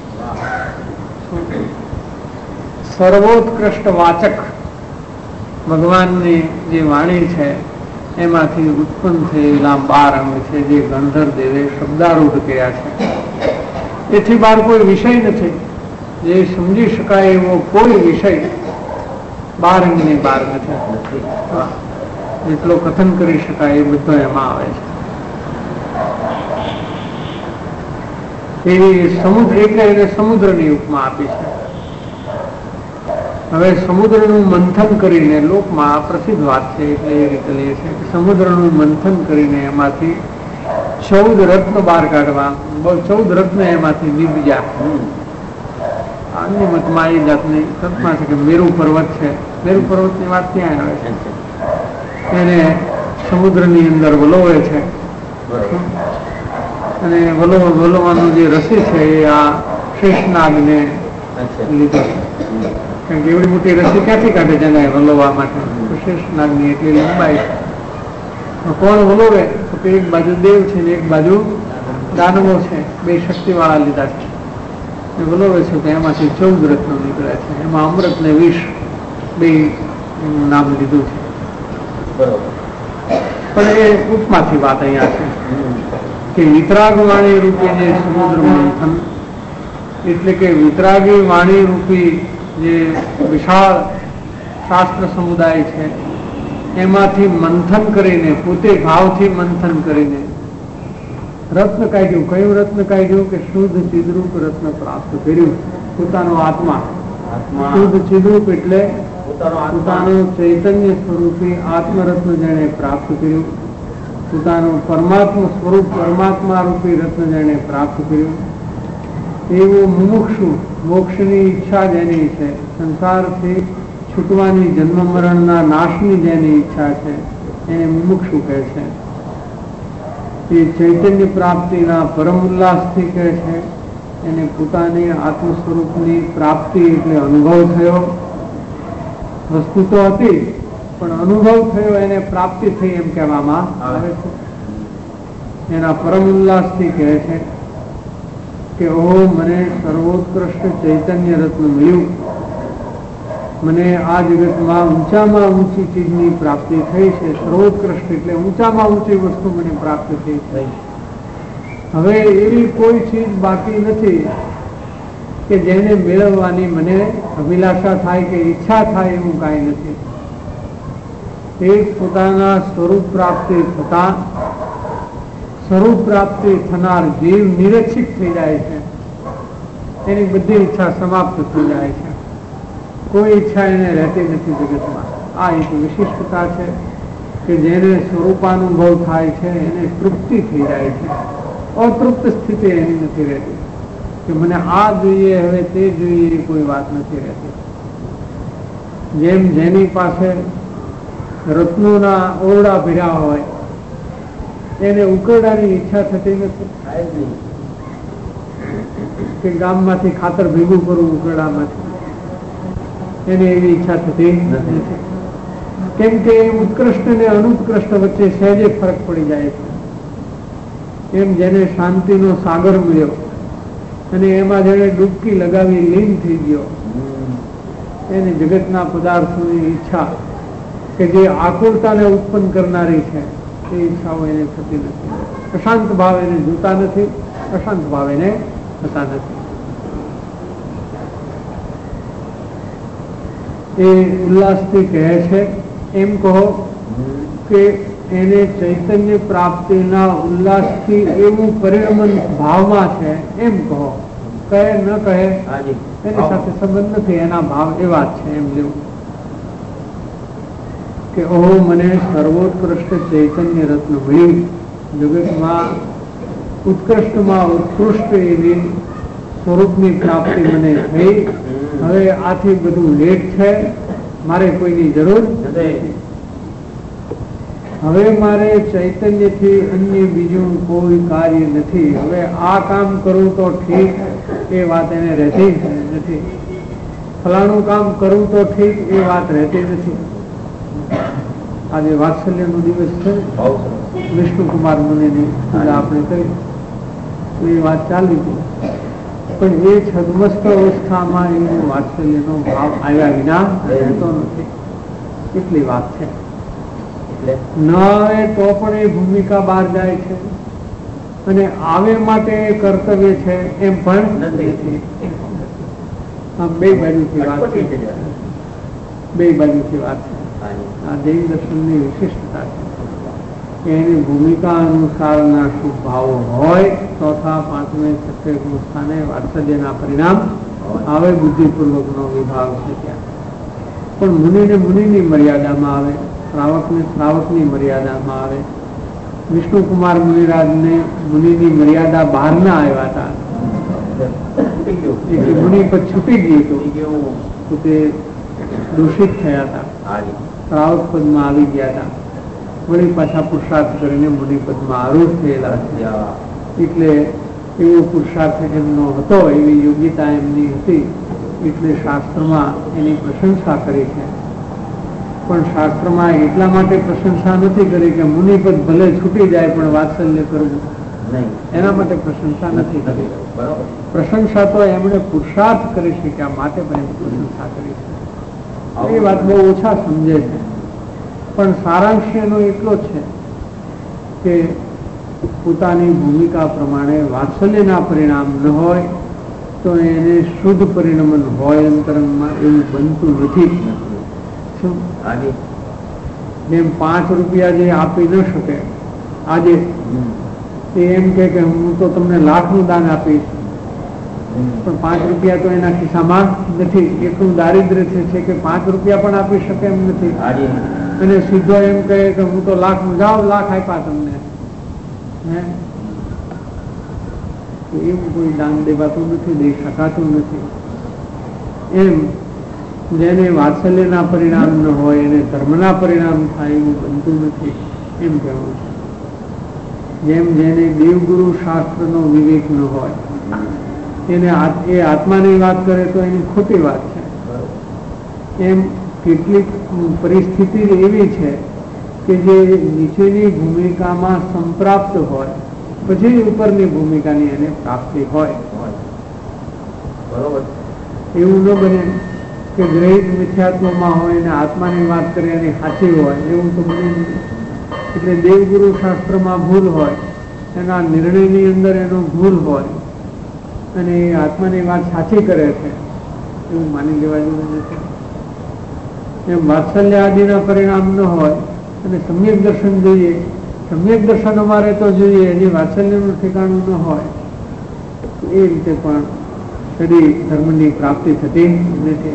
સર્વોત્કૃષ્ટ વાચક ભગવાનની જે વાણી છે એમાંથી ઉત્પન્ન થયેલા બાર અંગ છે, જે ગણધર દેવે શબ્દારૂઢ કર્યા છે. એથી બહાર કોઈ વિષય નથી, જે સમજી શકાય એવો કોઈ વિષય બાર અંગની બહાર નથી. જેટલો કથન કરી શકાય એ બધો એમાં આવે છે. એવી સમુદ્ર એટલે એને સમુદ્રની ઉપમા આપી છે. હવે સમુદ્રનું મંથન કરીને, લોકમાં પ્રસિદ્ધ વાત છે એટલે એ રીતે લે છે કે સમુદ્રનું મંથન કરીને એમાંથી ચૌદ રત્ન બહાર કાઢવા, ચૌદ રત્ન એમાંથી નીકળ્યા. અન્ય મતમાં એ જાતની તત્માં છે કે મેરુ પર્વત છે, મેરુ પર્વતની વાત ત્યાં આવે છે, એને સમુદ્રની અંદર વલોવે છે અને વલો વલોવાનું જે રસી છે એ આ શેષનાગને લીધો છે. કારણ કે એવડી મોટી રસી ક્યાંથી કાઢે છે એને વલોવા માટે? શેષનાગની એટલી લંબાઈ છે. કોણ વલોવે? તો કે એક બાજુ દેવ છે ને એક બાજુ દાનવો છે, બે શક્તિવાળા લીધા છે. એ વલોવે છે તો એમાંથી ચૌદ રત્નો નીકળે છે. એમાં અમૃત ને વિષ બે નામ લીધું છે. પણ એ ઉપમાથી વાત અહીંયા છે કે વિતરાગ વાણી રૂપી જે સમુદ્ર મંથન, એટલે કે વિતરાગી વાણી રૂપી જે વિશાળ શાસ્ત્ર સમુદાય છે એમાંથી મંથન કરીને, પોતે ભાવથી મંથન કરીને રત્ન કાઢ્યું. કયું રત્ન કાઢ્યું? કે શુદ્ધ ચિદરૂપ રત્ન પ્રાપ્ત કર્યું. પોતાનો આત્મા, શુદ્ધ ચિદરૂપ એટલે પોતાનું ચૈતન્ય સ્વરૂપી આત્મરત્ન જેણે પ્રાપ્ત કર્યું, પોતાનું પરમાત્મા સ્વરૂપ પરમાત્મા રૂપી રત્ન જેણે પ્રાપ્ત કર્યું, એવું મુમુક્ષુ મોક્ષની ઈચ્છા જેની છે, સંસારથી છૂટવાની, જન્મ મરણના નાશની જેની ઈચ્છા છે એને મુમુક્ષુ કહે છે. એ ચૈતન્ય પ્રાપ્તિના પરમ ઉલ્લાસથી કહે છે. એને પોતાની આત્મ સ્વરૂપની પ્રાપ્તિ એટલે અનુભવ થયો. વસ્તુ તો હતી પણ અનુભવ થયો, એને પ્રાપ્તિ થઈ એમ કહેવામાં આવે છે. એના પરમ ઉલ્લાસથી કહે છે કે ઓ મને સર્વોત્કૃષ્ટ ચૈતન્ય રત્ન મળ્યું, મને આ જગતમાં ઊંચામાં ઊંચી ચીજની પ્રાપ્તિ થઈ છે. સર્વોત્કૃષ્ટ એટલે ઊંચામાં ઊંચી વસ્તુ મને પ્રાપ્ત થઈ છે. હવે એવી કોઈ ચીજ બાકી નથી કે જેને મેળવવાની મને અભિલાષા થાય કે ઈચ્છા થાય એવું કાંઈ નથી. એ પોતાના સ્વરૂપ પ્રાપ્તિ થતા સ્વરૂપ પ્રાપ્તિ થનાર જીવ નિરક્ષિત થઈ જાય છે. એની બધી ઈચ્છા સમાપ્ત થઈ જાય છે. કોઈ ઈચ્છા એને રહેતી નથી જગતમાં. આ એક વિશિષ્ટતા છે કે જેને સ્વરૂપાનુભવ થાય છે એને તૃપ્તિ થઈ જાય છે. અતૃપ્ત સ્થિતિ એની નથી રહેતી કે મને આ જોઈએ હવે તે જોઈએ, કોઈ વાત નથી રહેતી. જેમ જેની પાસે રત્નોના ઓરડા ભર્યા હોય એને ઉકરડાની ઈચ્છા થતી નથી કે ગામમાંથી ખાતર ભેગું કરવું ઉકરડામાંથી, એને એવી ઈચ્છા થતી નથી. કેમ કે ઉત્કૃષ્ટ ને અનુત્કૃષ્ટ વચ્ચે સહેજે ફરક પડી જાય છે. એમ જેને શાંતિનો સાગર મળ્યો અને એમાં જેને ડૂબકી લગાવી લીન થઈ ગયો, એને જગતના પદાર્થોની ઈચ્છા કે જે આકુરતાને ઉત્પન્ન કરનારી છે એ ઈચ્છાઓ એને થતી નથી. અશાંત ભાવ એને જોતા નથી, અશાંત ભાવ એને થતા નથી. એ ઉલ્લાસથી કહે છે એમ કહો કે એને ચૈતન્ય પ્રાપ્તિના ઉલ્લાસથી એવું પરિણમન ભાવમાં છે એમ કહો. કહે ન કહે એની સાથે સંબંધ નથી, એના ભાવ એવા જ છે એમ લેવું કે ઓહો મને સર્વોત્કૃષ્ટ ચૈતન્ય રત્ન મળ્યું, જગતમાં ઉત્કૃષ્ટમાં ઉત્કૃષ્ટ એવી સ્વરૂપની પ્રાપ્તિ મને થઈ. હવે આથી બધું લેટ છે, મારે કોઈની જરૂર નથી. હવે મારે ચૈતન્યથી અન્ય બીજું કોઈ કાર્ય નથી. હવે આ કામ કરું તો ઠીક એ વાત એને રહેતી નથી, ફલાણું કામ કરું તો ઠીક એ વાત રહેતી નથી. આજે વાત્સલ્ય નો દિવસ છે, વિષ્ણુકુમાર મુનિની આપણે કરી એ વાત ચાલી હતી, પણ એ છદમસ્ત અવસ્થામાં એનો વાત્સલ્યનો ભાવ આવ્યા વિના રહેતો નથી. એટલી વાત છે. ન આવે તો પણ એ ભૂમિકા બહાર જાય છે અને આવે માટે એ કર્તવ્ય છે એમ પણ નથી. આમ બે બાજુથી વાત છે, બે બાજુથી વાત છે. આ દેવી દર્શનની વિશિષ્ટતા છે. એની ભૂમિકા અનુસારના શુભ ભાવો હોય ચોથા પાંચમે છઠ્ઠે સ્થાને વાત્સલ્યના પરિણામ આવે. બુદ્ધિપૂર્વકનો વિભાગ છે ત્યાં પણ મુનિને મુનિની મર્યાદામાં આવે, શ્રાવકને શ્રાવકની મર્યાદામાં આવે. વિષ્ણુકુમાર મુનિરાજને મુનિની મર્યાદા બહારના આવ્યા હતા, મુનિ પર છૂટી ગયું હતું તો તે દૂષિત થયા હતા, શ્રાવક પદમાં આવી ગયા હતા. વળી પાછા પુરુષાર્થ કરીને મુનિ પદમાં આરૂઢ થયેલા છે. એટલે એવો પુરુષાર્થ એમનો હતો, એવી યોગ્યતા એમની હતી, એટલે શાસ્ત્રમાં એની પ્રશંસા કરી છે. પણ શાસ્ત્રમાં એટલા માટે પ્રશંસા નથી કરી કે મુનિપદ ભલે છૂટી જાય પણ વાત્સલ્ય કરવું નહીં, એના માટે પ્રશંસા નથી કરી. પ્રશંસા તો એમણે પુરુષાર્થ કરી શક્યા માટે પણ એની પ્રશંસા કરી છે. એ વાત બહુ ઓછા સમજે છે, પણ સારાંશ એનો એટલો છે કે પોતાની ભૂમિકા પ્રમાણે વાત્સલ્યના પરિણામ ન હોય તો એને શુદ્ધ પરિણમન હોય અંતરંગમાં એવું બનતું નથી. જેમ પાંચ રૂપિયા જે આપી ન શકે આજે એમ કે હું તો તમને લાખનું દાન આપીશ, પણ પાંચ રૂપિયા તો એના ખિસ્સામાં નથી. એટલું દારિદ્ર્ય છે કે પાંચ રૂપિયા પણ આપી શકે એમ નથી. અને સીધો એમ કહે કે હું તો લાખ જાઓ લાખ આપ્યા તમને, એવું કોઈ દાન દેવાતું નથી, દઈ શકાતું નથી. એમ જેને વાત્સલ્યના પરિણામ ન હોય એને ધર્મના પરિણામ થાય એવું બનતું નથી એમ કહેવું છે. જેમ જેને દેવગુરુ શાસ્ત્રનો વિવેક ન હોય એને એ આત્માની વાત કરે તો એની ખોટી વાત છે. એમ કેટલીક પરિસ્થિતિ એવી છે કે જે નીચેની ભૂમિકામાં સંપ્રાપ્ત હોય પછી ઉપરની ભૂમિકાની એને પ્રાપ્તિ હોય. બરોબર, એવું ન બને કે ગ્રહિત મિથ્યાત્વમાં હોય અને આત્માની વાત કરે એની સાચી હોય એવું તો બને નહીં. એટલે દેવગુરુ શાસ્ત્રમાં ભૂલ હોય, એના નિર્ણયની અંદર એનો ભૂલ હોય અને એ આત્માની વાત સાચી કરે છે એવું માની લેવા જેવું નથી. એમ વાત્સલ્ય આદિના પરિણામ ન હોય અને સમ્યક દર્શન જોઈએ, સમ્યક દર્શન અમારે તો જોઈએ, એની વાત્સલ્યનું ઠેકાણું ન હોય તો એ રીતે પણ કદી ધર્મની પ્રાપ્તિ થતી નથી.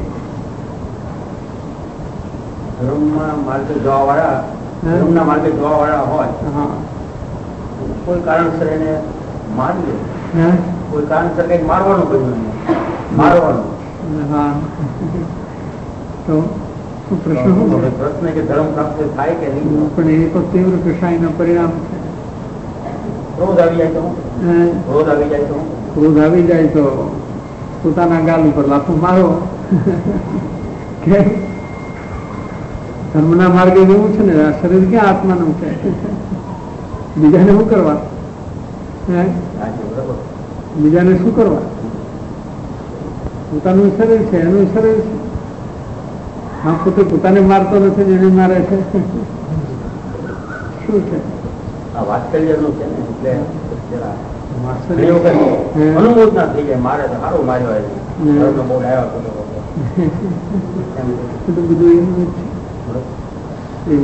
ધર્મના માર્ગે જવા વાળા ધર્મના માર્ગે જવા વાળા હોય, હા, કોઈ કારણસર એને મારી લે, કોઈ કારણસર કઈક મારવાનું કર્યું, મારવાનું, હા, તો પ્રશ્ન પ્રશ્ન કે ધર્મ પ્રાપ્ત થાય કે નહીં, પણ એ તો તીવ્ર કષાયના પરિણામ છે. ક્રોધ આવી જાય તો ક્રોધ આવી જાય તો ક્રોધ આવી જાય તો પોતાના ગાલ ઉપર લાફો મારો. કેમ? ધર્મના માર્ગે જેવું છે ને, આ શરીર ક્યાં આત્માનું છે? બીજાને શું કરવા? હે, બીજાને શું કરવા? પોતાનું શરીર છે, એનું શરીર છે. હા, પોતે પોતાને મારતો નથી, એને મારે છે. શું છે આ વાત્સલ્ય નું છે ને, એટલે વાત્સલ્ય અનુભવ ના થઈ જાય. મારે તો સારું માર્યો બહુ આવ્યા બધું એનું જ છે.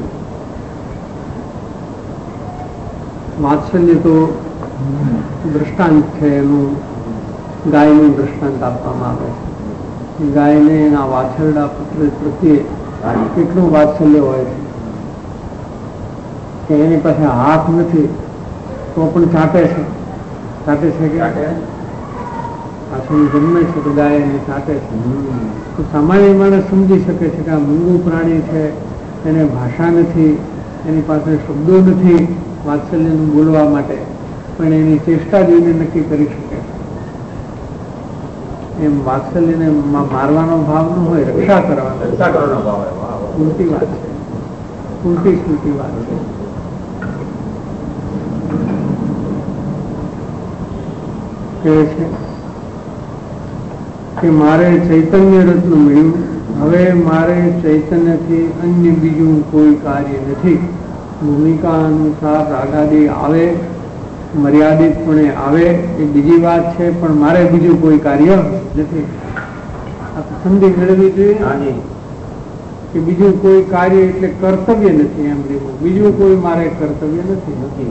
વાત્સલ્ય તો દ્રષ્ટાંત છે, એનું ગાયનું દ્રષ્ટાંત આપવામાં આવે છે. ગાયને એના વાછરડા પુત્ર પ્રત્યે કેટલું વાત્સલ્ય હોય છે કે એની પાસે હાથ નથી તો પણ ચાટે છે. ચાટે છે કે પાછળ જન્મે છે તો ગાય એને ચાટે છે. તો સામાન્ય માણસ સમજી શકે છે કે આ મૂંગું પ્રાણી છે, એને ભાષા નથી, એની પાસે શબ્દો નથી વાત્સલ્યનું બોલવા માટે, પણ એની ચેષ્ટા જોઈને નક્કી કરી શકે છે. એમ વાત્સલ્યને મારવાનો ભાવ ન હોય, રક્ષા કરવાનો રક્ષા કરવાનો ભાવ. ઉલટી વાત છે, ઉલટી સુલટી વાત છે. કહે છે કે મારે ચૈતન્ય રત્ન મળ્યું, હવે મારે ચૈતન્યથી અન્ય બીજું કોઈ કાર્ય નથી. ભૂમિકા અનુસાર રાગાદી આવે, મર્યાદિતપણે આવે એ બીજી વાત છે, પણ મારે બીજું કોઈ કાર્ય નથી. આ સંધિ મેળવવી જોઈએ કે બીજું કોઈ કાર્ય એટલે કર્તવ્ય નથી. એમ લેવું, બીજું કોઈ મારે કર્તવ્ય નથી,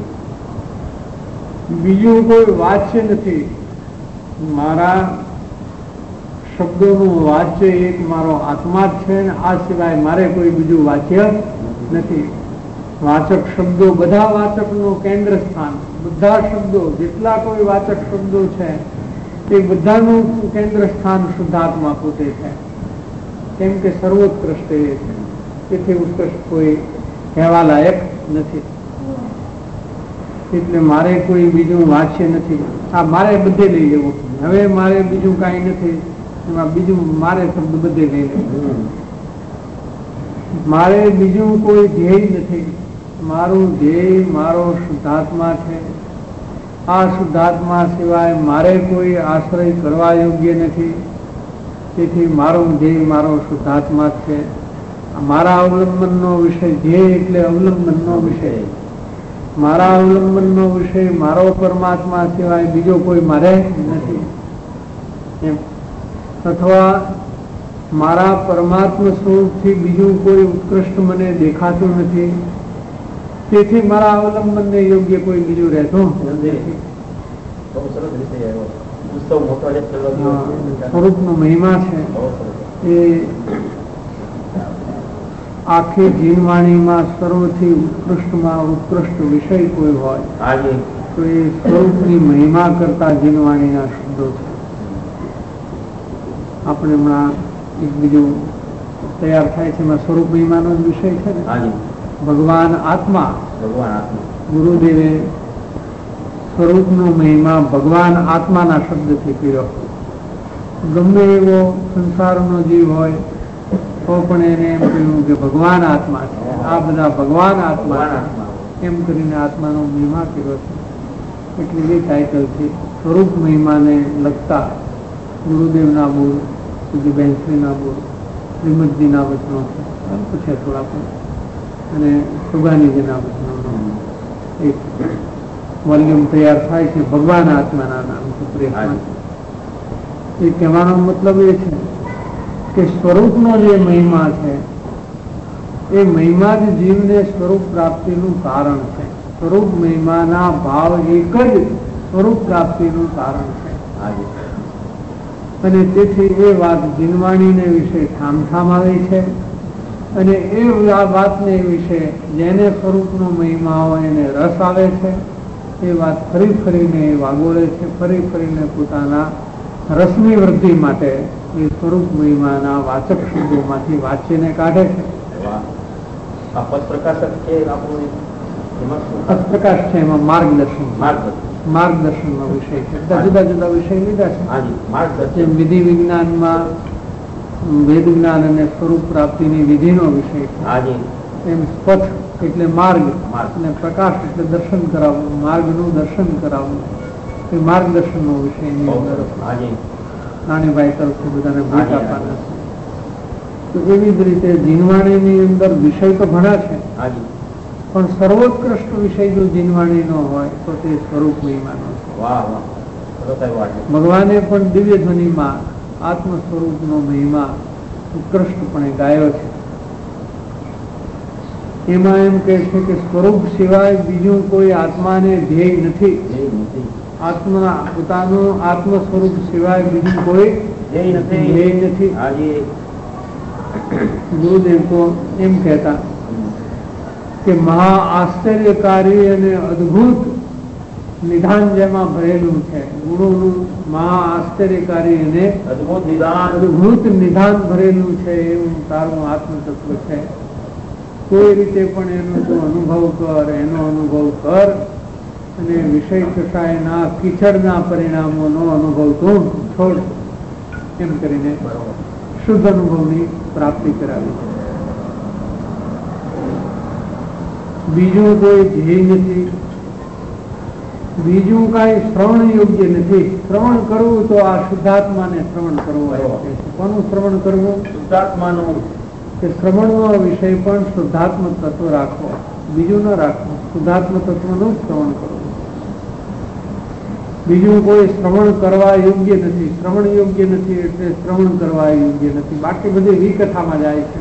બીજું કોઈ વાચ્ય નથી. મારા શબ્દોનું વાચ્ય એક મારો આત્મા જ છે, ને આ સિવાય મારે કોઈ બીજું વાચ્ય નથી. વાચક શબ્દો, બધા વાચકનું કેન્દ્ર સ્થાન, બધા શબ્દો જેટલા કોઈ વાચક શબ્દો છે એ બધાનું કેન્દ્ર સ્થાન શુદ્ધાત્મા પોતે છે. કેમ કે સર્વોત્કૃષ્ટ એ છે, તેથી ઉત્કૃષ્ટ કોઈ કહેવા લાયક નથી. એટલે મારે કોઈ બીજું વાંચ્ય નથી. આ મારે બધે લઈ લેવું. હવે મારે બીજું કાંઈ નથી, એમાં બીજું મારે શબ્દ બધે લઈ લેવું. મારે બીજું કોઈ ધ્યેય નથી. મારું ધ્યેય મારો શુદ્ધાત્મા છે. આ શુદ્ધાત્મા સિવાય મારે કોઈ આશ્રય કરવા યોગ્ય નથી. તેથી મારું ધ્યેય મારો શુદ્ધાત્મા છે. મારા અવલંબનનો વિષય, ધ્યેય એટલે અવલંબનનો વિષય, મારા અવલંબનનો વિષય મારો પરમાત્મા સિવાય બીજો કોઈ મારે નથી. એમ અથવા મારા પરમાત્મા સ્વરૂપથી બીજું કોઈ ઉત્કૃષ્ટ મને દેખાતું નથી. તેથી મારા અવલંબનને યોગ્ય કોઈ બીજું રહેતો નથી. સ્વરૂપનો મહિમા છે એ આખી જીનવાણીમાં સર્વથી ઉત્કૃષ્ટમાં ઉત્કૃષ્ટ વિષય કોઈ હોય તો એ સ્વરૂપની મહિમા કરતા જીનવાણીના શબ્દો છે. આપણે હમણાં એક બીજું તૈયાર થાય છે, એમાં સ્વરૂપ મહિમાનો જ વિષય છે ને, ભગવાન આત્મા. ભગવાન આત્મા ગુરુદેવે સ્વરૂપનો મહિમા ભગવાન આત્માના શબ્દથી પીડ્યો. ગમે એવો સંસારનો જીવ હોય તો પણ એને એમ કહ્યું કે ભગવાન આત્મા છે. આ બધા ભગવાન આત્મા એમ કરીને આત્માનો મહિમા કર્યો છે. એટલે એ ટાઇટલથી સ્વરૂપ મહિમાને લગતા ગુરુદેવના બોલ, સુધીબેનશ્રીના બોલ, શ્રીમદજીના વચનો છે થોડા પણ, અને સુગાનીજીના વચનોનો એક વોલ્યુમ તૈયાર થાય છે ભગવાન આત્માના નામથી. એ કહેવાનો મતલબ એ છે કે સ્વરૂપનો જે મહિમા છે એ મહિમા જ જીવને સ્વરૂપ પ્રાપ્તિનું કારણ છે. સ્વરૂપ મહિમાના ભાવ એક જ સ્વરૂપ પ્રાપ્તિનું કારણ છે. અને તેથી એ વાત જીનવાણીને વિશે ઠામઠામ આવી છે. અને એ વાતને વિશે જેને સ્વરૂપનો મહિમા હોય એને રસ આવે છે, એ વાત ફરી ફરીને વાગોળે છે, ફરી ફરીને પોતાના રસની વૃદ્ધિ માટે એ સ્વરૂપ મહિમાના વાચક શબ્દોમાંથી વાંચીને કાઢે છે. પ્રકાશ છે એમાં માર્ગદર્શન માર્ગદર્શનનો વિષય છે. જુદા જુદા વિષય લીધા છે. જેમ વિધિ વિજ્ઞાનમાં વેદ જ્ઞાન અને સ્વરૂપ પ્રાપ્તિની વિધિનો વિષય છે, એમ પથ એટલે માર્ગ અને પ્રકાશ એટલે દર્શન કરાવવું, માર્ગનું દર્શન કરાવવું એ માર્ગદર્શનનો વિષયની અંદર નાનીભાઈ તરફથી બધાને ભેટ આપવાના છે. તો એવી જ રીતે જીનવાણીની અંદર વિષય તો ઘણા છે, પણ સર્વોત્કૃષ્ટ વિષય જો જીનવાણીનો હોય તો તે સ્વરૂપ મહિમાનો છે. ભગવાને પણ દિવ્ય ધ્વનિમાં આત્મ સ્વરૂપનો મહિમા ઉત્કૃષ્ટપણે ગાયો છે. એમાં એમ કે છે કે સ્વરૂપ સિવાય બીજું કોઈ આત્માને ધ્યેય નથી. આત્મા પોતાનું આત્મ સ્વરૂપ સિવાય બીજું કોઈ ધ્યેય નથી. ગુરુદેવ તો એમ કહેતા કે મહા આશ્ચર્યકારી અને અદભુત નિધાન જેમાં ભરેલું છે. ગુણોનું મહા આશ્ચર્યકારી અને અદભુત નિધાન ભરેલું છે એવું તારું આત્મતત્વ છે. કોઈ રીતે પણ એનો તું અનુભવ કર, એનો અનુભવ કર અને વિષય કસાયના કીચડના પરિણામોનો અનુભવ તું છોડ, એમ કરીને શુદ્ધ અનુભવની પ્રાપ્તિ કરાવી છે. બીજું કોઈ ધ્યેય નથી, બીજું કાંઈ શ્રવણ યોગ્ય નથી. શ્રવણ કરવું તો આ શુદ્ધાત્માને શ્રવણ કરવું આવે છે. કોનું શ્રવણ કરવું? શુદ્ધાત્માનું. કે શ્રવણનો વિષય પણ શુદ્ધાત્મ તત્વ રાખવો, બીજું ન રાખવું. શુદ્ધાત્મ તત્વનું શ્રવણ કરવું. બીજું કોઈ શ્રવણ કરવા યોગ્ય નથી. શ્રવણ યોગ્ય નથી એટલે શ્રવણ કરવા યોગ્ય નથી. બાકી બધી વિકથામાં જાય છે.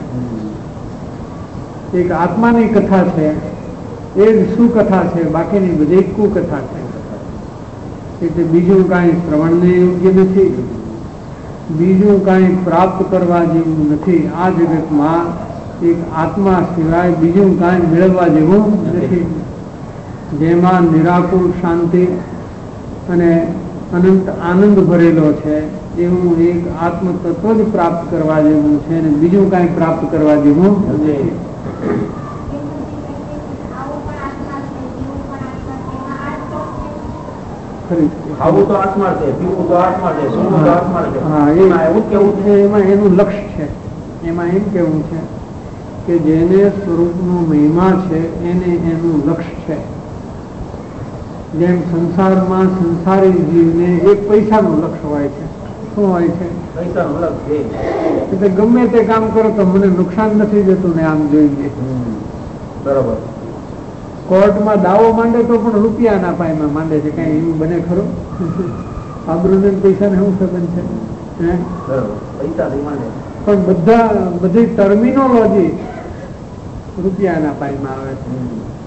એક આત્માની કથા છે એ જ સુકથા છે, બાકીની બધી કુકથા છે. એટલે બીજું કાંઈ શ્રવણને યોગ્ય નથી, બીજું કાંઈ પ્રાપ્ત કરવા જેવું નથી. આ જગતમાં એક આત્મા સિવાય બીજું કાંઈ મેળવવા જેવું નથી. જેમાં નિરાકુળ શાંતિ અને અનંત આનંદ ભરેલો છે એવું એક આત્મ તત્વ જ પ્રાપ્ત કરવા જેવું છે અને બીજું કાંઈ પ્રાપ્ત કરવા જેવું નથી. એમાં એનું લક્ષ્ય છે. એમાં એમ કેવું છે કે જેને સ્વરૂપનો મહિમા છે એને એનું લક્ષ્ય છે. જેમ સંસારમાં સંસારી જીવને એક પૈસાનું લક્ષ્ય હોય છે. શું હોય છે? પૈસાનું લક્ષ્ય. એટલે ગમે તે કામ કરો તો મને નુકસાન નથી જતું ને આમ જોઈએ. બરોબર. કોર્ટમાં દાવો માંડે તો પણ રૂપિયાના પાયમાં માંડે છે. કઈ એવું બને ખરું? આબરૂને પૈસાને શું સંબંધ છે? પણ બધા બધી ટર્મિનોલોજી રૂપિયાના પાયમાં આવે છે.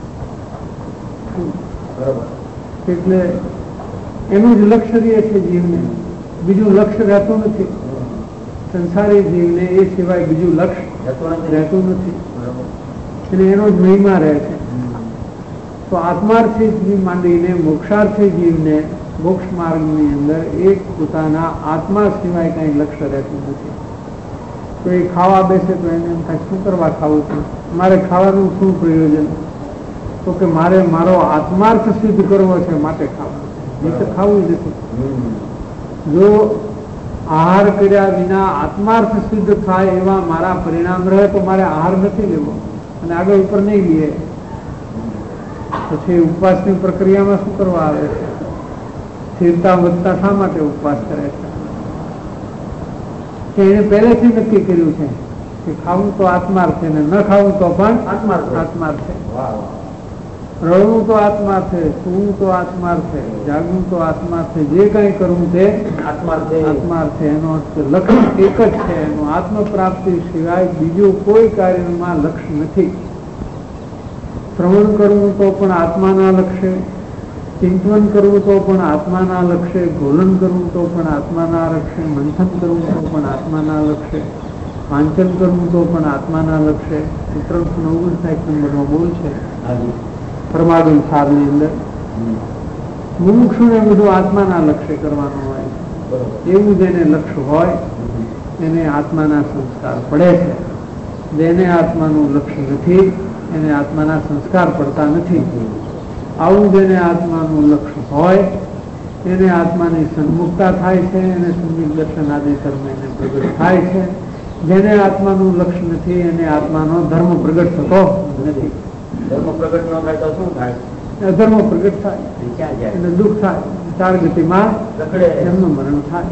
બરોબર. એટલે એનું જ લક્ષ્ય રહે છે જીવને, બીજું લક્ષ્ય રહેતું નથી. સંસારી જીવને એ સિવાય બીજું લક્ષ્ય રહેતું નથી અને એનો જ મહિમા રહે છે. તો આત્માર્થી જીવ માંડીને મોક્ષાર્થી જીવને મોક્ષ માર્ગની અંદર એક પોતાના આત્મા સિવાય કઈ લક્ષ્ય રહેતું નથી. તો એ ખાવા બેસે તો એને એમ થાય શું કરવા ખાવું છું, મારે ખાવાનું શું પ્રયોજન? તો કે મારે મારો આત્માર્થ સિદ્ધ કરવો છે માટે ખાવાનું, એ તો ખાવું જ નથી. જો આહાર કર્યા વિના આત્માર્થ સિદ્ધ થાય એવા મારા પરિણામ રહે તો મારે આહાર નથી લેવો અને આગળ ઉપર નહીં લે. પછી ઉપવાસની પ્રક્રિયામાં શું કરવા આવે છે? સ્થિરતા વધતા શા માટે ઉપવાસ કરે છે? કે એને પહેલેથી નક્કી કર્યું છે કે ખાવું તો આત્માર્થ છે ને ન ખાવું તો પણ આત્માર્થ છે. રડવું તો આત્માર્થ છે, સૂવું તો આત્માર્થ છે, જાગવું તો આત્માર્થ છે, જે કઈ કરવું તે આત્માર્થ આત્માર્થ છે. એનો લક્ષ્ય એક જ છે, એનું આત્મ પ્રાપ્તિ સિવાય બીજું કોઈ કાર્યમાં લક્ષ્ય નથી. શ્રવણ કરવું તો પણ આત્માના લક્ષ્ય, ચિંતન કરવું તો પણ આત્માના લક્ષ્ય, ઘોલન કરવું તો પણ આત્માના લક્ષ્ય, મંથન કરવું તો પણ આત્માના લક્ષ્ય, વાંચન કરવું તો પણ આત્માના લક્ષ્ય. ત્રણસો નવ્વદ સાહિત્ય નંબરનો બોલ છે પરમાગમ સારની અંદર. મુમુક્ષુને બધું આત્માના લક્ષ્ય કરવાનું હોય. એવું જેને લક્ષ્ય હોય એને આત્માના સંસ્કાર પડે છે. જેને આત્માનું લક્ષ્ય નથી એને આત્માના સંસ્કાર પડતા નથી. આવું જેને આત્માનું લક્ષ્ય હોય એને આત્માની સન્મુખતા થાય છે, એને સમ્યક દર્શન આદિ કર્મ એને પ્રગટ થાય છે. જેને આત્માનું લક્ષ્ય નથી એને આત્માનો ધર્મ પ્રગટ થતો નથી. ધર્મ પ્રગટ ન થાય તો શું થાય? અધર્મ પ્રગટ થાય એને દુઃખ થાય, ચાર ગતિમાં એમનું મરણ થાય.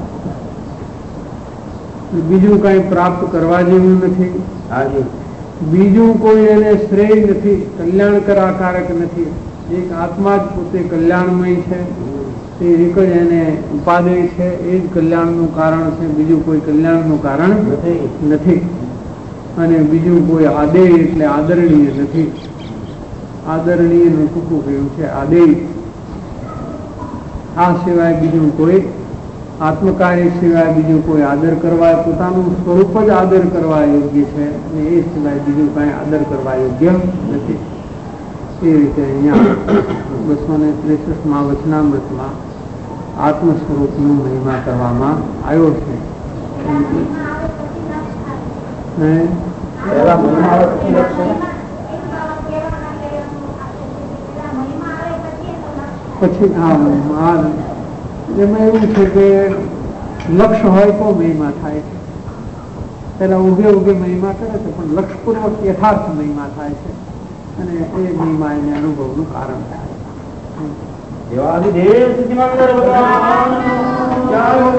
બીજું કઈ પ્રાપ્ત કરવા જેવું નથી. બીજું કોઈ એને શ્રેય નથી, કલ્યાણકારક નથી. એક આત્મા જ પોતે કલ્યાણમય છે, તે એક જ એને ઉપાદેય છે, એ જ કલ્યાણનું કારણ છે. બીજું કોઈ કલ્યાણનું કારણ નથી. અને બીજું કોઈ આદેય એટલે આદરણીય નથી. આદરણીય નું ટૂંકું કહ્યું છે આદેય. આ સિવાય બીજું કોઈ આત્મકાર્ય સિવાય બીજું કોઈ આદર કરવા, પોતાનું સ્વરૂપ જ આદર કરવા યોગ્ય છે અને એ સિવાય બીજું કઈ આદર કરવા યોગ્ય નથી. એ રીતે અહીંયા બસો ને ત્રેસઠમાં વચનામૃતમાં આત્મ સ્વરૂપનું મહિમા કરવામાં આવ્યો છે. પછી હા એમાં એવું છે કે લક્ષ્ય હોય તો મહિમા થાય છે. પેલા ઉભે ઉભે મહિમા કરે છે પણ લક્ષ્યપૂર્વક યથાર્થ મહિમા થાય છે અને એ મહિમા એને અનુભવનું કારણ થાય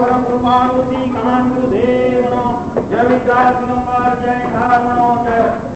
છે.